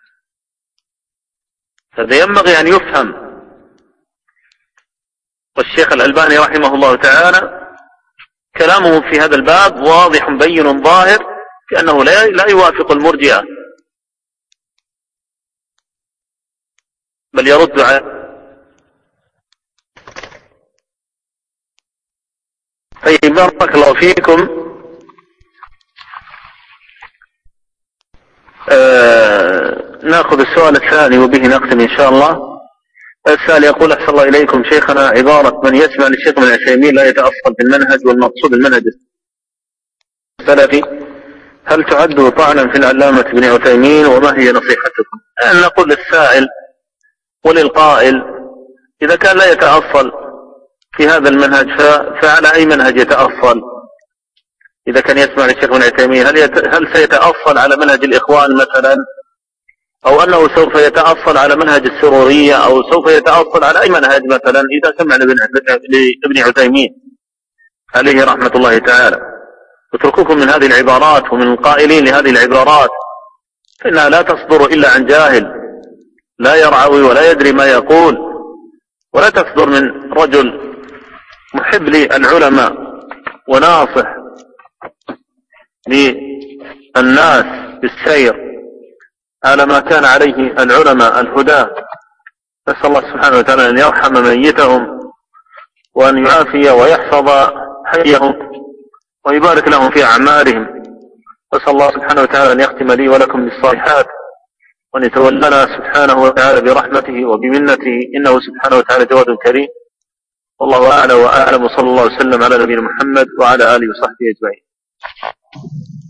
Speaker 1: هذا ينبغي أن يفهم. والشيخ الألباني رحمه الله تعالى كلامه في هذا الباب واضح بين ظاهر في أنه لا لا يوافق المرجئة، بل يرد على. طيب، بارك الله فيكم. آه ناخذ السؤال الثاني وبه نختم إن شاء الله. السؤال يقول: أحسن الله إليكم شيخنا، عبارة من يسمع للشيخ ابن عثيمين لا يتأصل في المنهج والمقصود المنهج السلفي، هل تعد طعنا في العلامة ابن عثيمين، وما هي نصيحتكم؟ أن نقول للسائل وللقائل: إذا كان لا يتأصل في هذا المنهج فعلى أي منهج يتأصل؟ إذا كان يسمع للشيخ ابن عثيمين هل, يت... هل سيتأصل على منهج الإخوان مثلا، أو أنه سوف يتأصل على منهج السرورية، أو سوف يتأصل على أي منهج مثلا إذا سمع لابن عثيمين عليه رحمة الله تعالى؟ اتركوكم من هذه العبارات ومن القائلين لهذه العبارات، فإنها لا تصدر إلا عن جاهل لا يرعوي ولا يدري ما يقول، ولا تصدر من رجل محب للعلماء وناصح للناس بالسير على ما كان عليه العلماء الهدى. نسأل الله سبحانه وتعالى أن يرحم ميتهم وأن يعافي ويحفظ حيهم ويبارك لهم في أعمالهم. نسأل الله سبحانه وتعالى أن يختم لي ولكم بالصالحات، وأن يتولنا سبحانه وتعالى برحمته وبمنته، إنه سبحانه وتعالى جواد كريم. والله أعلى وأعلم، وصلى الله وسلم على نبينا محمد وعلى آله وصحبه أجمعين.